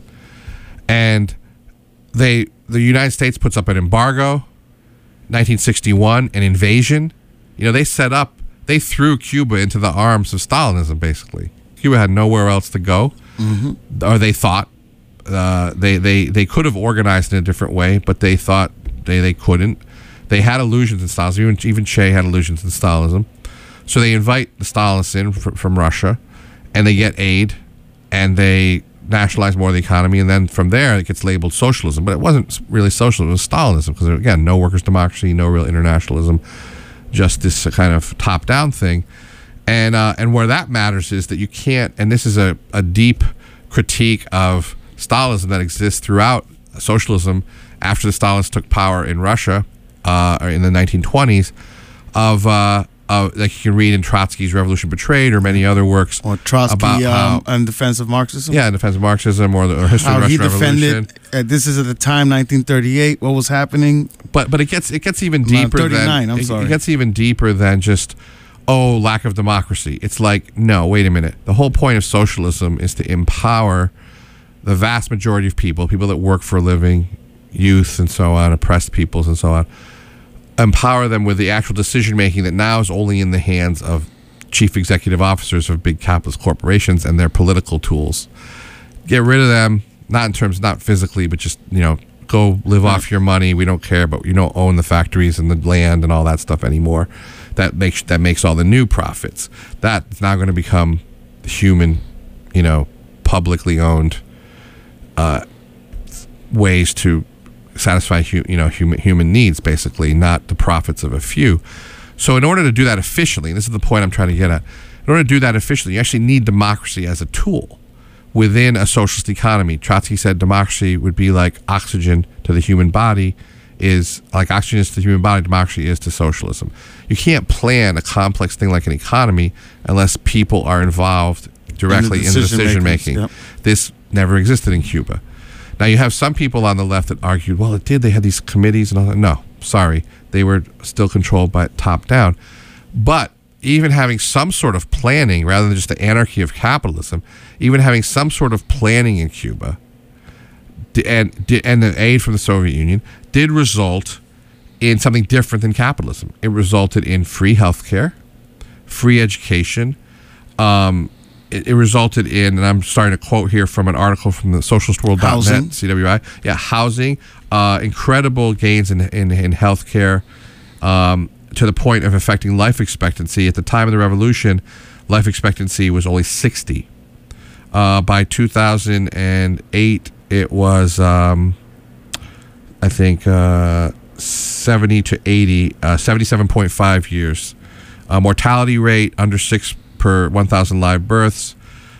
And they, the United States puts up an embargo, nineteen sixty-one, an invasion. You know, they set up, they threw Cuba into the arms of Stalinism, basically. Cuba had nowhere else to go, mm-hmm. or they thought. Uh, they, they, they could have organized in a different way, but they thought they, they couldn't. They had illusions in Stalinism. Even, even Che had illusions in Stalinism. So they invite the Stalinists in fr- from Russia, and they get aid, and they nationalize more of the economy, and then from there it gets labeled socialism. But it wasn't really socialism, it was Stalinism, because again, no workers' democracy, no real internationalism, just this kind of top-down thing. And uh, and where that matters is that you can't, and this is a, a deep critique of Stalinism that exists throughout socialism after the Stalinists took power in Russia uh, in the nineteen twenties, of uh, uh, like you can read in Trotsky's Revolution Betrayed or many other works. Or Trotsky about how, um, in defense of Marxism. Yeah, in defense of Marxism or the or history How of the he Russian Revolution. defended. Uh, this is at the time, nineteen thirty-eight. What was happening? But but it gets it gets even No, deeper thirty-nine, than I'm it, sorry. it gets even deeper than just oh lack of democracy. It's like no, wait a minute. The whole point of socialism is to empower the vast majority of people, people that work for a living, youth and so on, oppressed peoples and so on. Empower them with the actual decision making that now is only in the hands of chief executive officers of big capitalist corporations and their political tools. Get rid of them, not in terms, not physically, but just, you know, go live Right. off your money. We don't care, but you don't own the factories and the land and all that stuff anymore. That makes that makes all the new profits. That's now going to become human, you know, publicly owned uh, ways to satisfy hu- you know human human needs, basically, not the profits of a few. So in order to do that efficiently, and this is the point I'm trying to get at, in order to do that efficiently, you actually need democracy as a tool within a socialist economy. Trotsky said democracy would be like oxygen to the human body, is like oxygen is to the human body, democracy is to socialism. You can't plan a complex thing like an economy unless people are involved directly in the decision decision makers, making. yep. This never existed in Cuba. Now, you have some people on the left that argued, well, it did. They had these committees and all that. No, sorry. They were still controlled by top down. But even having some sort of planning, rather than just the anarchy of capitalism, even having some sort of planning in Cuba and, and the aid from the Soviet Union did result in something different than capitalism. It resulted in free healthcare, free education, um, It, it resulted in, and I'm starting to quote here from an article from the socialist world dot net, Housing. C W I. Yeah, housing, uh, incredible gains in in, in healthcare, um, to the point of affecting life expectancy. At the time of the revolution, life expectancy was only sixty. Uh, by two thousand eight, it was, um, I think, uh, seventy to eighty, uh, seventy-seven point five years. Uh, mortality rate under six per one thousand live births,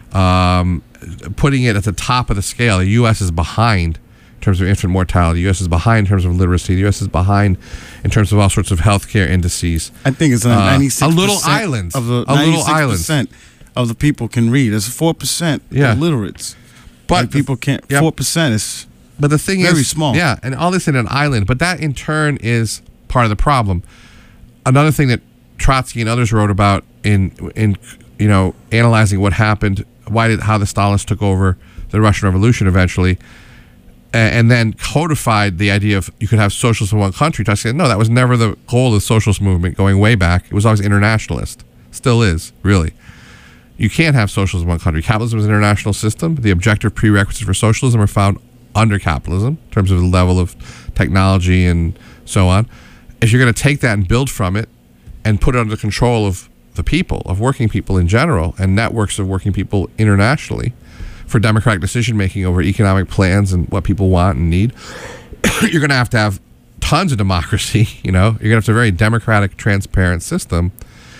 um, putting it at the top of the scale. The U S is behind in terms of infant mortality. The U S is behind in terms of literacy. The U S is behind in terms of all sorts of healthcare indices. I think it's Uh, ninety-six a little island. of the A little island. ninety-six percent of the people can read. It's four percent Yeah. illiterates. But Like people can't. Yep. Four percent is But the thing Very is, small. Yeah, and all this in an island. But that in turn is part of the problem. Another thing that Trotsky and others wrote about in in you know analyzing what happened, why did how the Stalinists took over the Russian Revolution eventually, and, and then codified the idea of you could have socialism in one country. Trotsky said no, that was never the goal of the socialist movement going way back. It was always internationalist. Still is, really. You can't have socialism in one country. Capitalism is an international system. The objective prerequisites for socialism are found under capitalism in terms of the level of technology and so on. If you're going to take that and build from it and put it under the control of the people, of working people in general, and networks of working people internationally for democratic decision-making over economic plans and what people want and need, you're going to have to have tons of democracy, you know? You're going to have to have a very democratic, transparent system.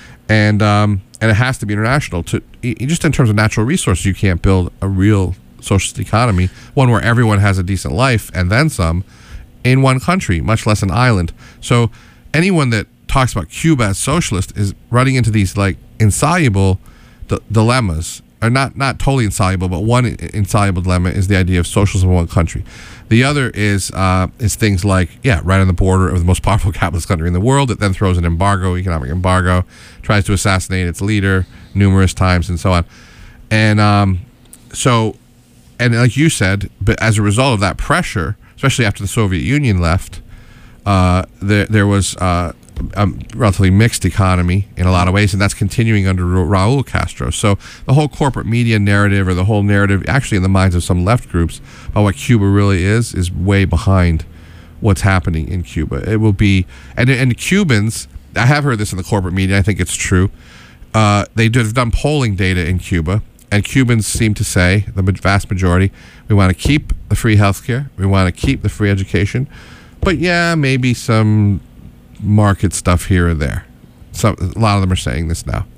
And um, and it has to be international. To e- just in terms of natural resources, you can't build a real socialist economy, one where everyone has a decent life and then some, in one country, much less an island. So anyone that talks about Cuba as socialist is running into these like insoluble d- dilemmas, or not not totally insoluble, but one insoluble dilemma is the idea of socialism in one country. The other is uh, is things like, yeah, right on the border of the most powerful capitalist country in the world that then throws an embargo, economic embargo, tries to assassinate its leader numerous times and so on. And um, so, and like you said, but as a result of that pressure, especially after the Soviet Union left, uh, there, there was uh, a relatively mixed economy in a lot of ways, and that's continuing under Ra- Raul Castro. So the whole corporate media narrative, or the whole narrative, actually in the minds of some left groups, about what Cuba really is, is way behind what's happening in Cuba. It will be, and and Cubans, I have heard this in the corporate media, I think it's true, uh, they have done polling data in Cuba, and Cubans seem to say, the vast majority, we want to keep the free healthcare, we want to keep the free education, but yeah, maybe some market stuff here or there. So a lot of them are saying this now.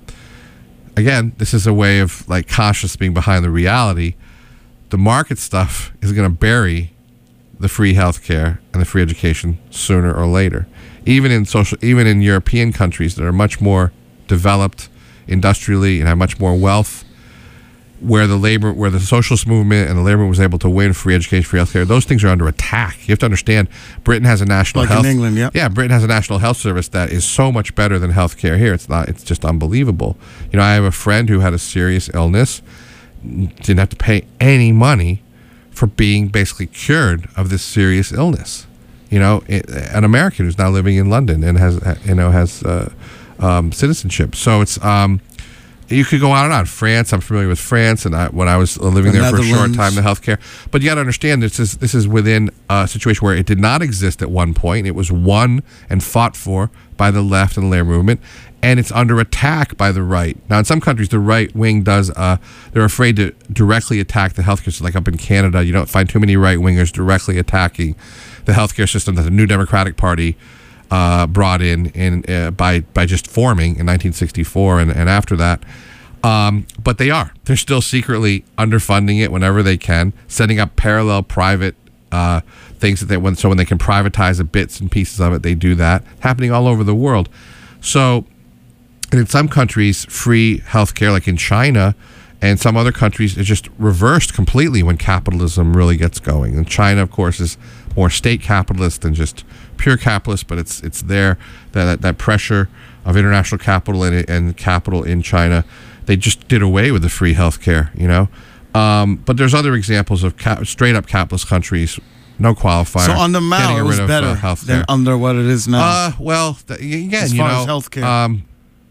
Again, this is a way of like conscious being behind the reality. The market stuff is going to bury the free healthcare and the free education sooner or later. Even in social, even in European countries that are much more developed industrially and have much more wealth, where the labor, where the socialist movement and the labor was able to win free education, free healthcare, those things are under attack. You have to understand, Britain has a national Like health. in England, yeah. Yeah, Britain has a national health service that is so much better than healthcare here. It's not. It's just unbelievable. You know, I have a friend who had a serious illness, didn't have to pay any money for being basically cured of this serious illness. You know, it, an American who's now living in London and has, you know, has uh, um, citizenship. So it's. Um, You could go on and on. France, I'm familiar with France, and I, when I was living The there for a short Netherlands. time, the healthcare. But you got to understand, this is this is within a situation where it did not exist at one point. It was won and fought for by the left and the labor movement, and it's under attack by the right. Now, in some countries, the right wing does. Uh, they're afraid to directly attack the healthcare system. Like up in Canada, you don't find too many right wingers directly attacking the healthcare system that the New Democratic Party Uh, brought in in uh, by by just forming in nineteen sixty-four and, and after that, um, but they are they're still secretly underfunding it whenever they can, setting up parallel private uh, things that they when so when they can privatize the bits and pieces of it, they do that, happening all over the world. So, and in some countries, free healthcare, like in China and some other countries, is just reversed completely when capitalism really gets going. And China, of course, is more state capitalist than just pure capitalist, but it's it's there that that, that pressure of international capital and, and capital in China. They just did away with the free healthcare, you know. Um, but there's other examples of cap- straight up capitalist countries, no qualifier. So on the Mao, getting it was rid of, better uh, healthcare. than under what it is now. Uh, well, th- again, As you far know, as healthcare. Um,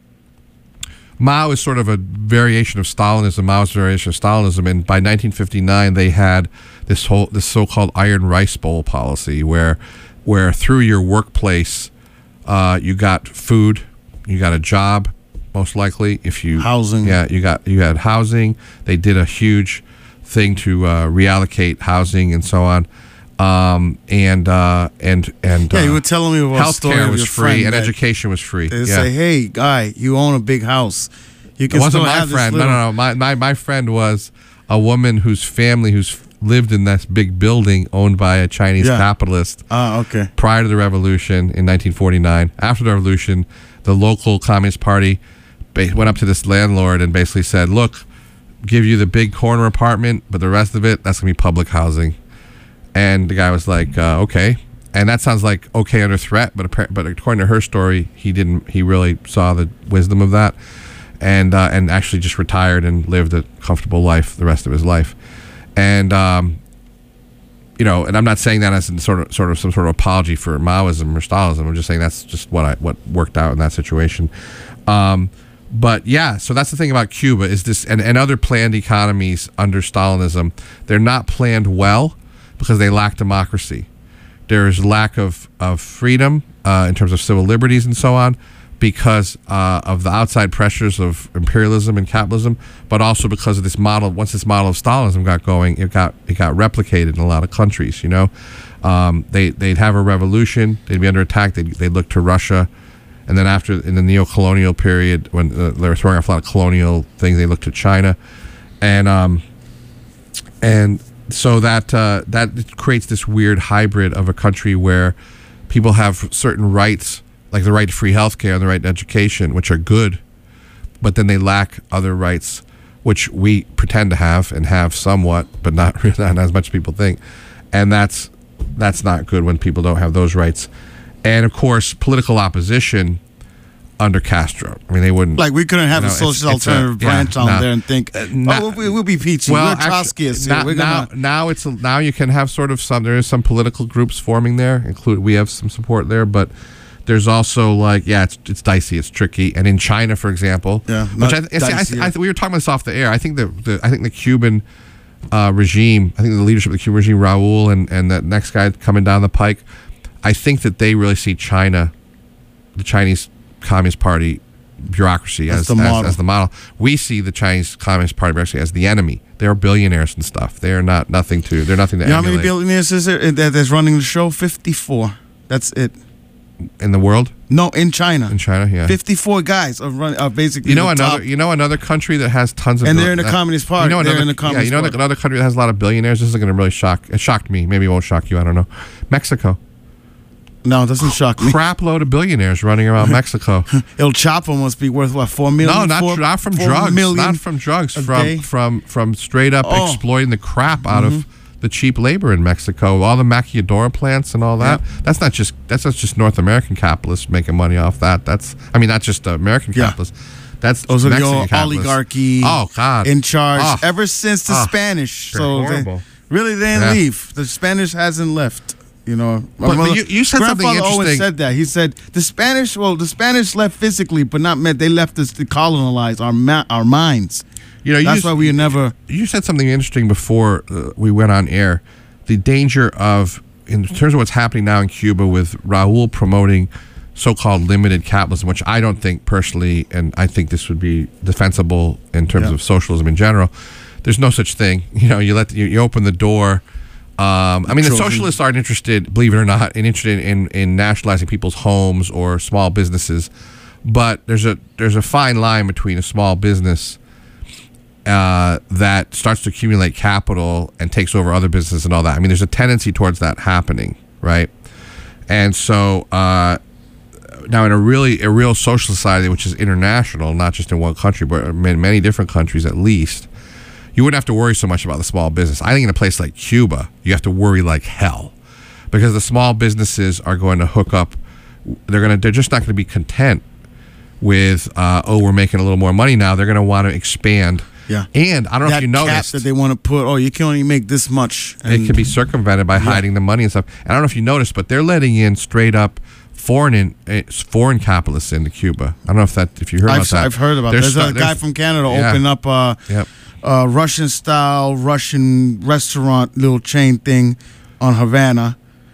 Mao is sort of a variation of Stalinism. Mao's a variation of Stalinism, and by nineteen fifty-nine, they had this whole this so-called Iron Rice Bowl policy, where where through your workplace, uh, you got food, you got a job, most likely. If you Housing. yeah, you got you had housing. They did a huge thing to uh, reallocate housing and so on. Um, and uh, and and yeah, uh, you were telling me about a story healthcare of was your free friend and that education was free. They yeah. say, "Hey, guy, you own a big house. You It can wasn't still my have friend. this No, little." no, no. My, my my friend was a woman whose family who's lived in this big building owned by a Chinese Yeah. capitalist Ah, okay. prior to the revolution in nineteen forty-nine. After the revolution, the local Communist Party ba- went up to this landlord and basically said, "Look, give you the big corner apartment, but the rest of it, that's gonna be public housing." And the guy was like, uh, "Okay." And that sounds like okay under threat, but appar- but according to her story, he didn't. He really saw the wisdom of that, and uh, and actually just retired and lived a comfortable life the rest of his life. And um, you know, and I'm not saying that as a sort of sort of some sort of apology for Maoism or Stalinism. I'm just saying that's just what I what worked out in that situation. Um, but yeah, so that's the thing about Cuba is this, and, and other planned economies under Stalinism, they're not planned well because they lack democracy. There is lack of, of freedom uh, in terms of civil liberties and so on because uh, of the outside pressures of imperialism and capitalism, but also because of this model. Once this model of Stalinism got going, it got it got replicated in a lot of countries. You know, um, they they'd have a revolution, they'd be under attack, they'd, they'd look to Russia, and then after in the neo-colonial period when uh, they were throwing off a lot of colonial things, they looked to China, and um, and. So that uh, that creates this weird hybrid of a country where people have certain rights, like the right to free healthcare and the right to education, which are good, but then they lack other rights, which we pretend to have and have somewhat, but not really, not as much as people think, and that's that's not good when people don't have those rights. And of course, political opposition under Castro. I mean, they wouldn't. Like we couldn't have you know, a social it's- it's a- alternative yeah, branch on no. there and think, Uh, oh, not- we'll, be- we'll be peachy. We're Trotskyists here. now, We're now, gonna. now it's now you can have sort of some. There is some political groups forming there. Include we have some support there, but there's also like yeah, it's it's dicey, it's tricky. And in China, for example, Yeah, which I, not see, I, dicier. I, we were talking about this off the air. I think the, the I think the Cuban uh, regime, I think the leadership of the Cuban regime, Raul and and that next guy coming down the pike, I think that they really see China, the Chinese Communist Party bureaucracy As as the as, model. as the model. We see the Chinese Communist Party bureaucracy as the enemy. They're billionaires and stuff. They're not nothing to. They're nothing to You know how many emulate billionaires is there that, that's running the show? fifty-four. That's it. in the world. No, in China. In China, yeah. fifty-four guys are, run, are basically You know the another. top. You know another country that has tons of. And bill- they're in the that- Communist Party. You know They're another. in the yeah, Communist you know Party. another country that has a lot of billionaires. This is going to really shock. It shocked me. Maybe it won't shock you. I don't know. Mexico. No, it doesn't shock me. Crap load of billionaires running around Mexico. El Chapo must be worth what, four million? No, not four, not from four drugs. million Not from drugs. a From day? from from straight up Oh. exploiting the crap out of the cheap labor in Mexico. All the maquiladora plants and all that. Yeah. That's not just that's not just North American capitalists making money off that. That's I mean not just uh, American Yeah. capitalists. That's Those are the Mexican old capitalists. oligarchy Oh God, in charge Oh. ever since the Oh. Spanish. They're So they, horrible. really, they didn't Yeah. leave. The Spanish hasn't left. You know, My But- but mother- you- you said something Grandfather always interesting. said that. He said the Spanish. Well, the Spanish left physically, but not meant. They left us to colonize our ma- our minds. You know, you That's just- why we never. You said something interesting before uh, we went on air. The danger of, in terms of what's happening now in Cuba with Raul promoting so-called limited capitalism, which I don't think personally, and I think this would be defensible in terms Yeah. of socialism in general. There's no such thing. You know, you let you, you open the door. Um, I mean, the Children. socialists aren't interested, believe it or not, in interested in, in nationalizing people's homes or small businesses. But there's a there's a fine line between a small business uh, that starts to accumulate capital and takes over other businesses and all that. I mean, there's a tendency towards that happening, right? And so uh, now in a really a real social society, which is international, not just in one country, but in many different countries at least, you wouldn't have to worry so much about the small business. I think in a place like Cuba, you have to worry like hell because the small businesses are going to hook up. They're going to. They're just not going to be content with, uh, oh, we're making a little more money now. They're going to want to expand. Yeah. And I don't know that if you cap noticed. that they want to put. Oh, you can only make this much. It And can be circumvented by hiding the money and stuff. And I don't know if you noticed, but they're letting in straight up foreign in, eh, foreign capitalists into Cuba. I don't know if that if you heard I've, about that. I've heard about. There's There's, stu- a guy there's- from Canada yeah. open up a Yep. uh, Russian style Russian restaurant little chain thing on Havana.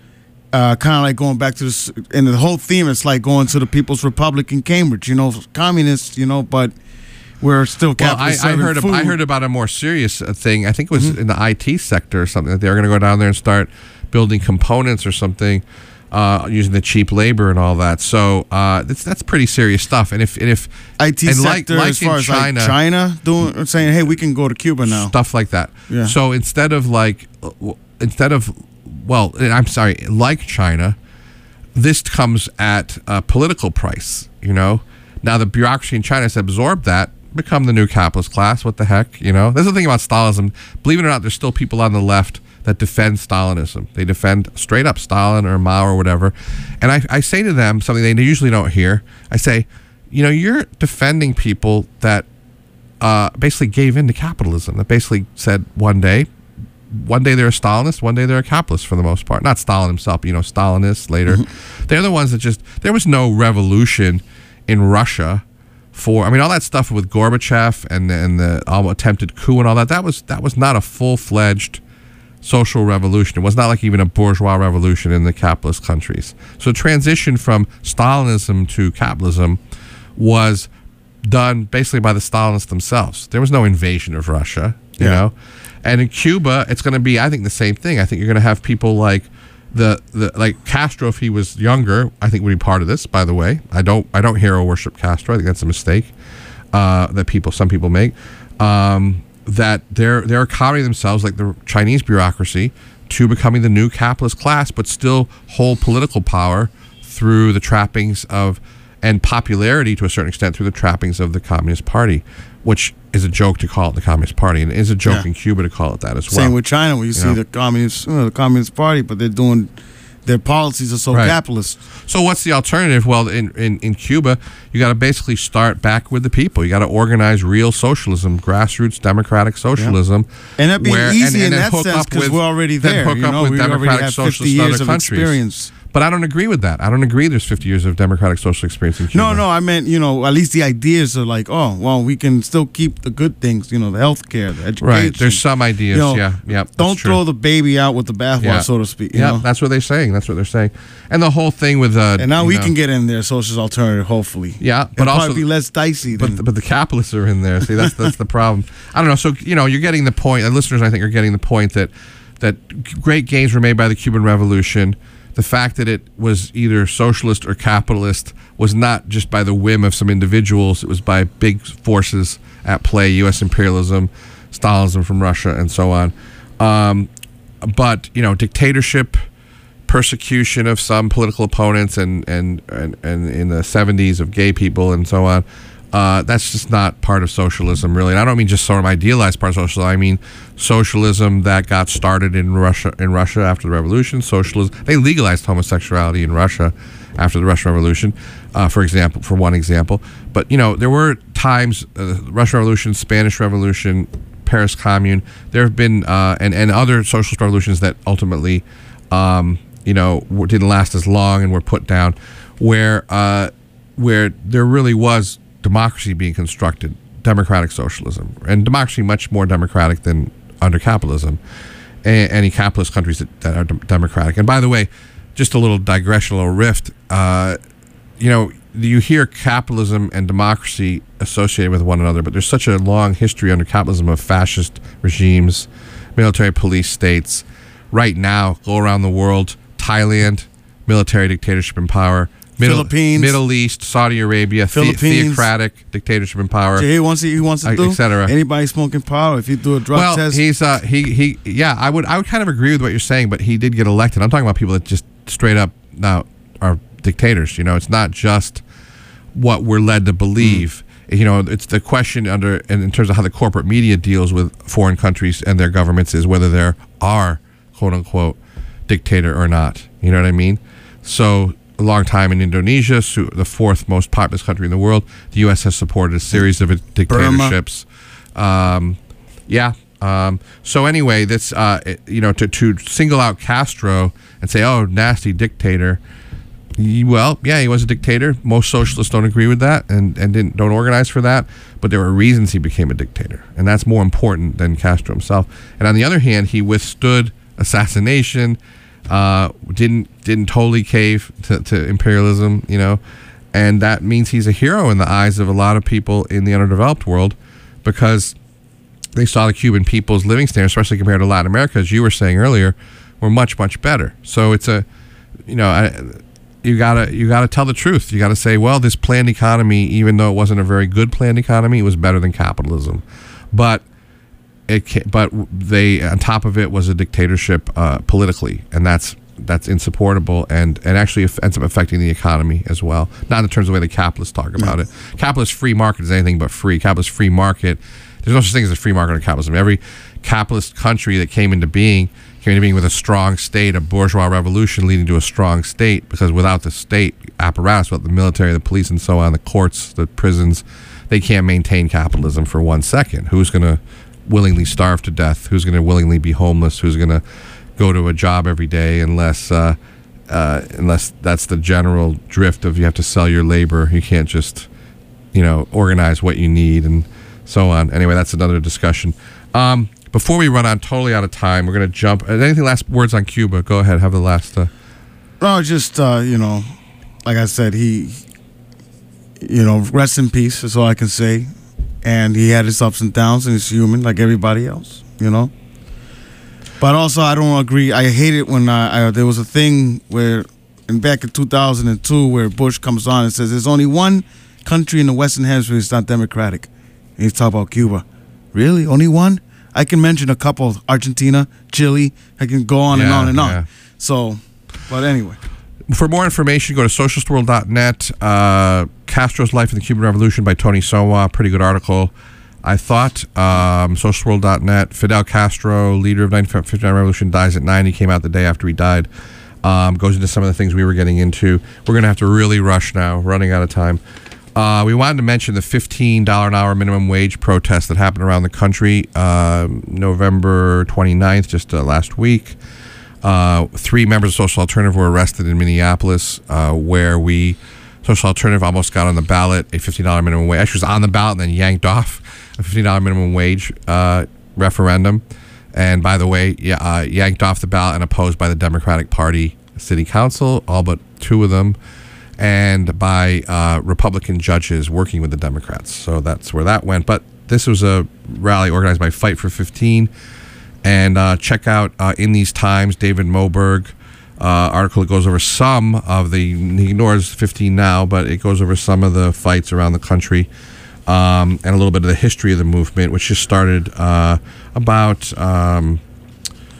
Uh, kind of like going back to this, and the whole theme is like going to the People's Republic in Cambridge. You know, communists. You know, but we're still Well, I, capitalists. I serving heard. ab- food. I heard about a more serious uh, thing. I think it was Mm-hmm. in the I T sector or something that they were going to go down there and start building components or something uh, using the cheap labor and all that. So uh, that's that's pretty serious stuff. And if and if I T and like- sector like as in far as China- like China doing saying, hey, we can go to Cuba now. stuff like that. Yeah. So instead of like, uh, w- instead of, well, and I'm sorry, like China, this comes at a political price. You know, now the bureaucracy in China has absorbed that, become the new capitalist class. What the heck, you know? That's the thing about Stalinism. Believe it or not, there's still people on the left that defend Stalinism. They defend straight up Stalin or Mao or whatever. And I, I say to them something they usually don't hear. I say, you know, you're defending people that uh, basically gave in to capitalism, that basically said one day, one day they're a Stalinist, one day they're a capitalist for the most part. Not Stalin himself, but, you know, Stalinists later. Mm-hmm. They're the ones that just, there was no revolution in Russia for, I mean, all that stuff with Gorbachev and, and the um, attempted coup and all that, that was, that was not a full-fledged social revolution. It was not like even a bourgeois revolution in the capitalist countries. So transition from Stalinism to capitalism was done basically by the Stalinists themselves. There was no invasion of Russia, you Yeah. know? And in Cuba, it's going to be, I think, the same thing. I think you're going to have people like the, the like Castro, if he was younger, I think would be part of this, by the way. I don't I don't hero worship Castro. I think that's a mistake uh, that people some people make. Um, that they're they're accommodating themselves like the Chinese bureaucracy to becoming the new capitalist class, but still hold political power through the trappings of and popularity to a certain extent through the trappings of the Communist Party, which is a joke to call it the Communist Party, and it is a joke Yeah. in Cuba to call it that as well. Same with China, where you, see know? the communist, uh, the Communist Party, but they're doing their policies are so Right. capitalist. So what's the alternative? Well, in, in, in Cuba, you got to basically start back with the people. You got to organize real socialism, grassroots democratic socialism. And that'd be where- easy and- and in then that hook sense up because with- we're already then there. hook You up know, with we already democratic have fifty socialists in years other of countries. experience. But I don't agree with that. I don't agree there's fifty years of democratic social experience in Cuba. No, no, I meant, you know, at least the ideas are like, oh, well, we can still keep the good things, you know, the health care, the education. Right. There's some ideas. You know, yeah. Yeah. that's Don't true. throw the baby out with the bathwater, Yeah. so to speak. You Yeah, know? that's what they're saying. That's what they're saying. And the whole thing with uh, And now you we know, can get in there, socialist alternative, hopefully. Yeah, but It'll also probably be less dicey. Than, But the, but the capitalists are in there. See, that's that's the problem. I don't know. So you know, you're getting the point. And listeners, I think, are getting the point that that great gains were made by the Cuban Revolution. The fact that it was either socialist or capitalist was not just by the whim of some individuals. It was by big forces at play: U S imperialism, Stalinism from Russia, and so on. Um, but you know, dictatorship, persecution of some political opponents and and, and, and in the seventies of gay people and so on. Uh, that's just not part of socialism, really. And I don't mean just sort of idealized part of socialism. I mean socialism that got started in Russia in Russia after the revolution. Socialism, they legalized homosexuality in Russia after the Russian Revolution, uh, for example, for one example. But you know, there were times, uh, Russian Revolution, Spanish Revolution, Paris Commune. There have been uh, and and other socialist revolutions that ultimately, um, you know, didn't last as long and were put down, where uh, where there really was democracy being constructed, democratic socialism, and democracy much more democratic than under capitalism, a- any capitalist countries that, that are de- democratic. And by the way, just a little digression, a little rift, uh, you know, you hear capitalism and democracy associated with one another, but there's such a long history under capitalism of fascist regimes, military police states. Right now, go around the world, Thailand, military dictatorship in power, Middle, Philippines, Middle East, Saudi Arabia, the, theocratic dictatorship in power. He wants to, he wants to do, et cetera. Anybody smoking power, if you do a drug well, test. he's uh, he he yeah. I would I would kind of agree with what you're saying, but he did get elected. I'm talking about people that just straight up now are dictators. You know, it's not just what we're led to believe. Mm. You know, it's the question under and in terms of how the corporate media deals with foreign countries and their governments is whether there are quote unquote dictator or not. You know what I mean? So. A long time in Indonesia, so the fourth most populous country in the world. The U S has supported a series of dictatorships. Um, yeah. Um, so anyway, that's uh, you know to to single out Castro and say, oh, nasty dictator. He, well, yeah, he was a dictator. Most socialists don't agree with that and and didn't don't organize for that. But there were reasons he became a dictator, and that's more important than Castro himself. And on the other hand, he withstood assassination. Uh, didn't didn't totally cave to, to imperialism, you know, and that means he's a hero in the eyes of a lot of people in the underdeveloped world because they saw the Cuban people's living standards, especially compared to Latin America, as you were saying earlier, were much much better. So it's a, you know, I, you gotta you gotta tell the truth. You gotta say, well, this planned economy, even though it wasn't a very good planned economy, it was better than capitalism, but. It, but they on top of it was a dictatorship uh, politically, and that's that's insupportable, and, and actually ends up affecting the economy as well. Not in terms of the way the capitalists talk about it. Capitalist free market is anything but free. Capitalist free market, there's no such thing as a free market or capitalism. Every capitalist country that came into being came into being with a strong state, a bourgeois revolution leading to a strong state. Because without the state apparatus, without the military, the police, and so on, the courts, the prisons, they can't maintain capitalism for one second. Who's going to willingly starve to death? Who's going to willingly be homeless? Who's going to go to a job every day unless uh, uh, unless that's the general drift of you have to sell your labor? You can't just, you know, organize what you need and so on. Anyway, that's another discussion. Um, before we run on totally out of time, we're going to jump. Anything last words on Cuba? Go ahead. Have the last. Uh... No, just uh, you know, like I said, he, you know, rest in peace. That's all I can say. And he had his ups and downs, and he's human like everybody else, you know. But also, I don't agree. I hate it when I, I there was a thing where, in back in two thousand two, where Bush comes on and says, "There's only one country in the Western Hemisphere that's not democratic." And he's talking about Cuba. Really, only one? I can mention a couple: Argentina, Chile. I can go on yeah, and on and on. Yeah. So, but anyway. For more information, go to socialist world dot net. Uh, Castro's Life in the Cuban Revolution by Tony Sowa. Pretty good article, I thought. Um, socialist world dot net. Fidel Castro, leader of nineteen fifty-nine Revolution, dies at ninety. Came out the day after he died. Um, goes into some of the things we were getting into. We're going to have to really rush now. Running out of time. Uh, we wanted to mention the fifteen dollars an hour minimum wage protest that happened around the country uh, November twenty-ninth, just uh, last week. Uh, three members of Social Alternative were arrested in Minneapolis, uh, where we, Social Alternative, almost got on the ballot a fifteen dollars minimum wage. Actually, was on the ballot and then yanked off a fifteen dollars minimum wage uh, referendum. And by the way, yeah, uh, yanked off the ballot and opposed by the Democratic Party City Council, all but two of them, and by uh, Republican judges working with the Democrats. So that's where that went. But this was a rally organized by Fight for fifteen. And uh, check out uh, In These Times, David Moberg uh, article that goes over some of the, he ignores fifteen now, but it goes over some of the fights around the country um, and a little bit of the history of the movement, which just started uh, about um,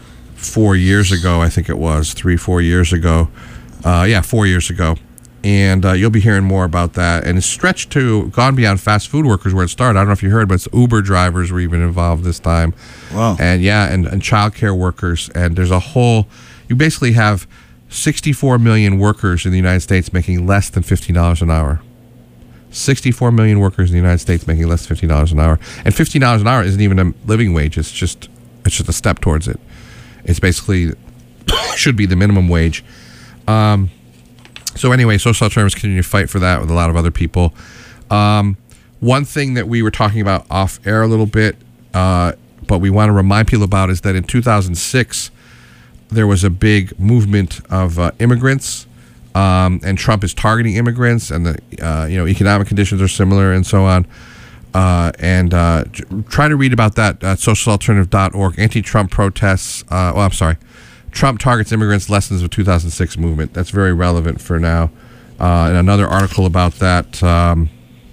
four years ago, I think it was three, four years ago. Uh, yeah, four years ago. And uh, you'll be hearing more about that. And it's stretched to, gone beyond fast food workers where it started. I don't know if you heard, but it's Uber drivers were even involved this time. Wow. And yeah, and, and childcare workers. And there's a whole, you basically have sixty-four million workers in the United States making less than fifteen dollars an hour. sixty-four million workers in the United States making less than fifteen dollars an hour. And fifteen dollars an hour isn't even a living wage. It's just, it's just a step towards it. It's basically, should be the minimum wage. Um, So anyway, social alternatives continue to fight for that with a lot of other people. Um, one thing that we were talking about off air a little bit, uh, but we want to remind people about is that in two thousand six, there was a big movement of uh, immigrants, um, and Trump is targeting immigrants, and the uh, you know economic conditions are similar and so on. Uh, and uh, try to read about that at social alternative dot org. Anti-Trump protests. Uh, well, I'm sorry. Trump targets immigrants, lessons of two thousand six movement. That's very relevant for now. Uh, and another article about that, um,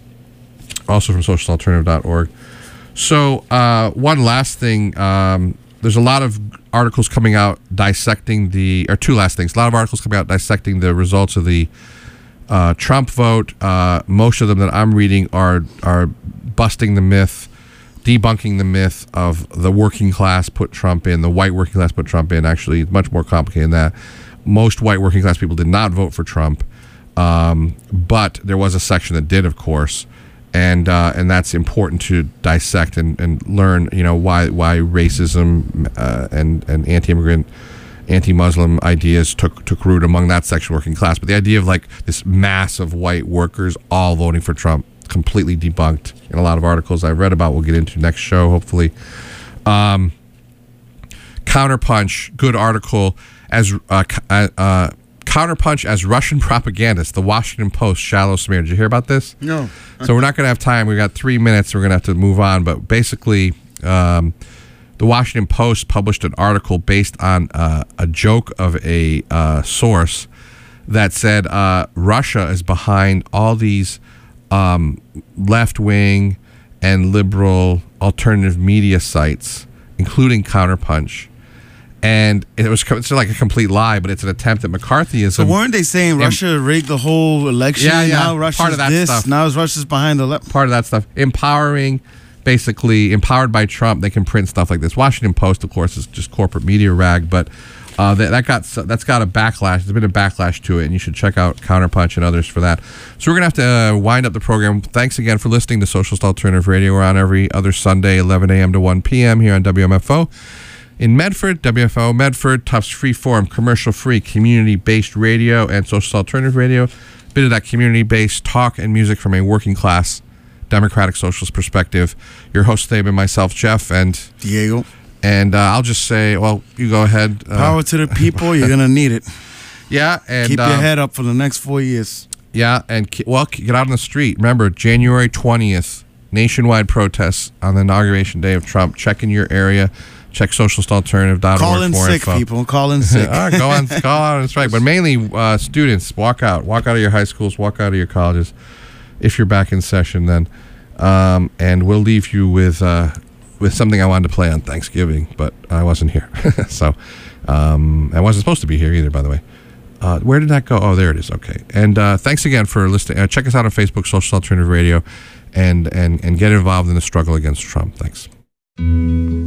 also from social alternative dot org. So uh, one last thing. Um, there's a lot of articles coming out dissecting the, or two last things. A lot of articles coming out dissecting the results of the uh, Trump vote. Uh, most of them that I'm reading are are busting the myth, debunking the myth of the working class put Trump in, the white working class put Trump in. Actually, it's much more complicated than that. Most white working class people did not vote for Trump, um, but there was a section that did, of course, and uh, and that's important to dissect and, and learn. You know why why racism uh, and and anti-immigrant, anti-Muslim ideas took took root among that section of working class. But the idea of like this mass of white workers all voting for Trump, completely debunked in a lot of articles I've read about. We'll get into next show, hopefully. Um, Counterpunch, good article, as uh, uh, Counterpunch as Russian propagandist, the Washington Post shallow smear. Did you hear about this? No. So we're not going to have time. We've got three minutes. We're going to have to move on. But basically, um, the Washington Post published an article based on uh, a joke of a uh, source that said uh, Russia is behind all these Um, left-wing and liberal alternative media sites, including Counterpunch, and it was it's like a complete lie, but it's an attempt at McCarthyism. So weren't they saying Russia rigged the whole election? Yeah, yeah. Now Russia's Part of that this. stuff. Now Russia's behind the left. Part of that stuff, empowering, basically empowered by Trump, they can print stuff like this. Washington Post, of course, is just corporate media rag, but uh, that, that got that's got a backlash. There's been a backlash to it, and you should check out Counterpunch and others for that. So we're gonna have to uh, wind up the program. Thanks again for listening to Socialist Alternative Radio. We're on every other Sunday, eleven a.m. to one p.m. here on W M F O in Medford. W F O Medford, Tufts Freeform, commercial-free, community-based radio, and Socialist Alternative Radio. A bit of that community-based talk and music from a working-class democratic socialist perspective. Your host today been myself, Jeff, and Diego. And uh, I'll just say, well, you go ahead. Uh, Power to the people. You're gonna need it. Yeah, and keep um, your head up for the next four years. Yeah, and ke- well, get out on the street. Remember, January twentieth, nationwide protests on the inauguration day of Trump. Check in your area. Check socialist alternative dot org. Call in for sick, info. people. Call in sick. All right, go on, call out on strike. But mainly, uh, students, walk out. Walk out of your high schools. Walk out of your colleges. If you're back in session, then. Um, and we'll leave you with uh, with something I wanted to play on Thanksgiving, but I wasn't here. so um, I wasn't supposed to be here either, by the way. Uh, where did that go? Oh, there it is. Okay. And uh, thanks again for listening. Uh, check us out on Facebook, Social Alternative Radio, and, and, and get involved in the struggle against Trump. Thanks.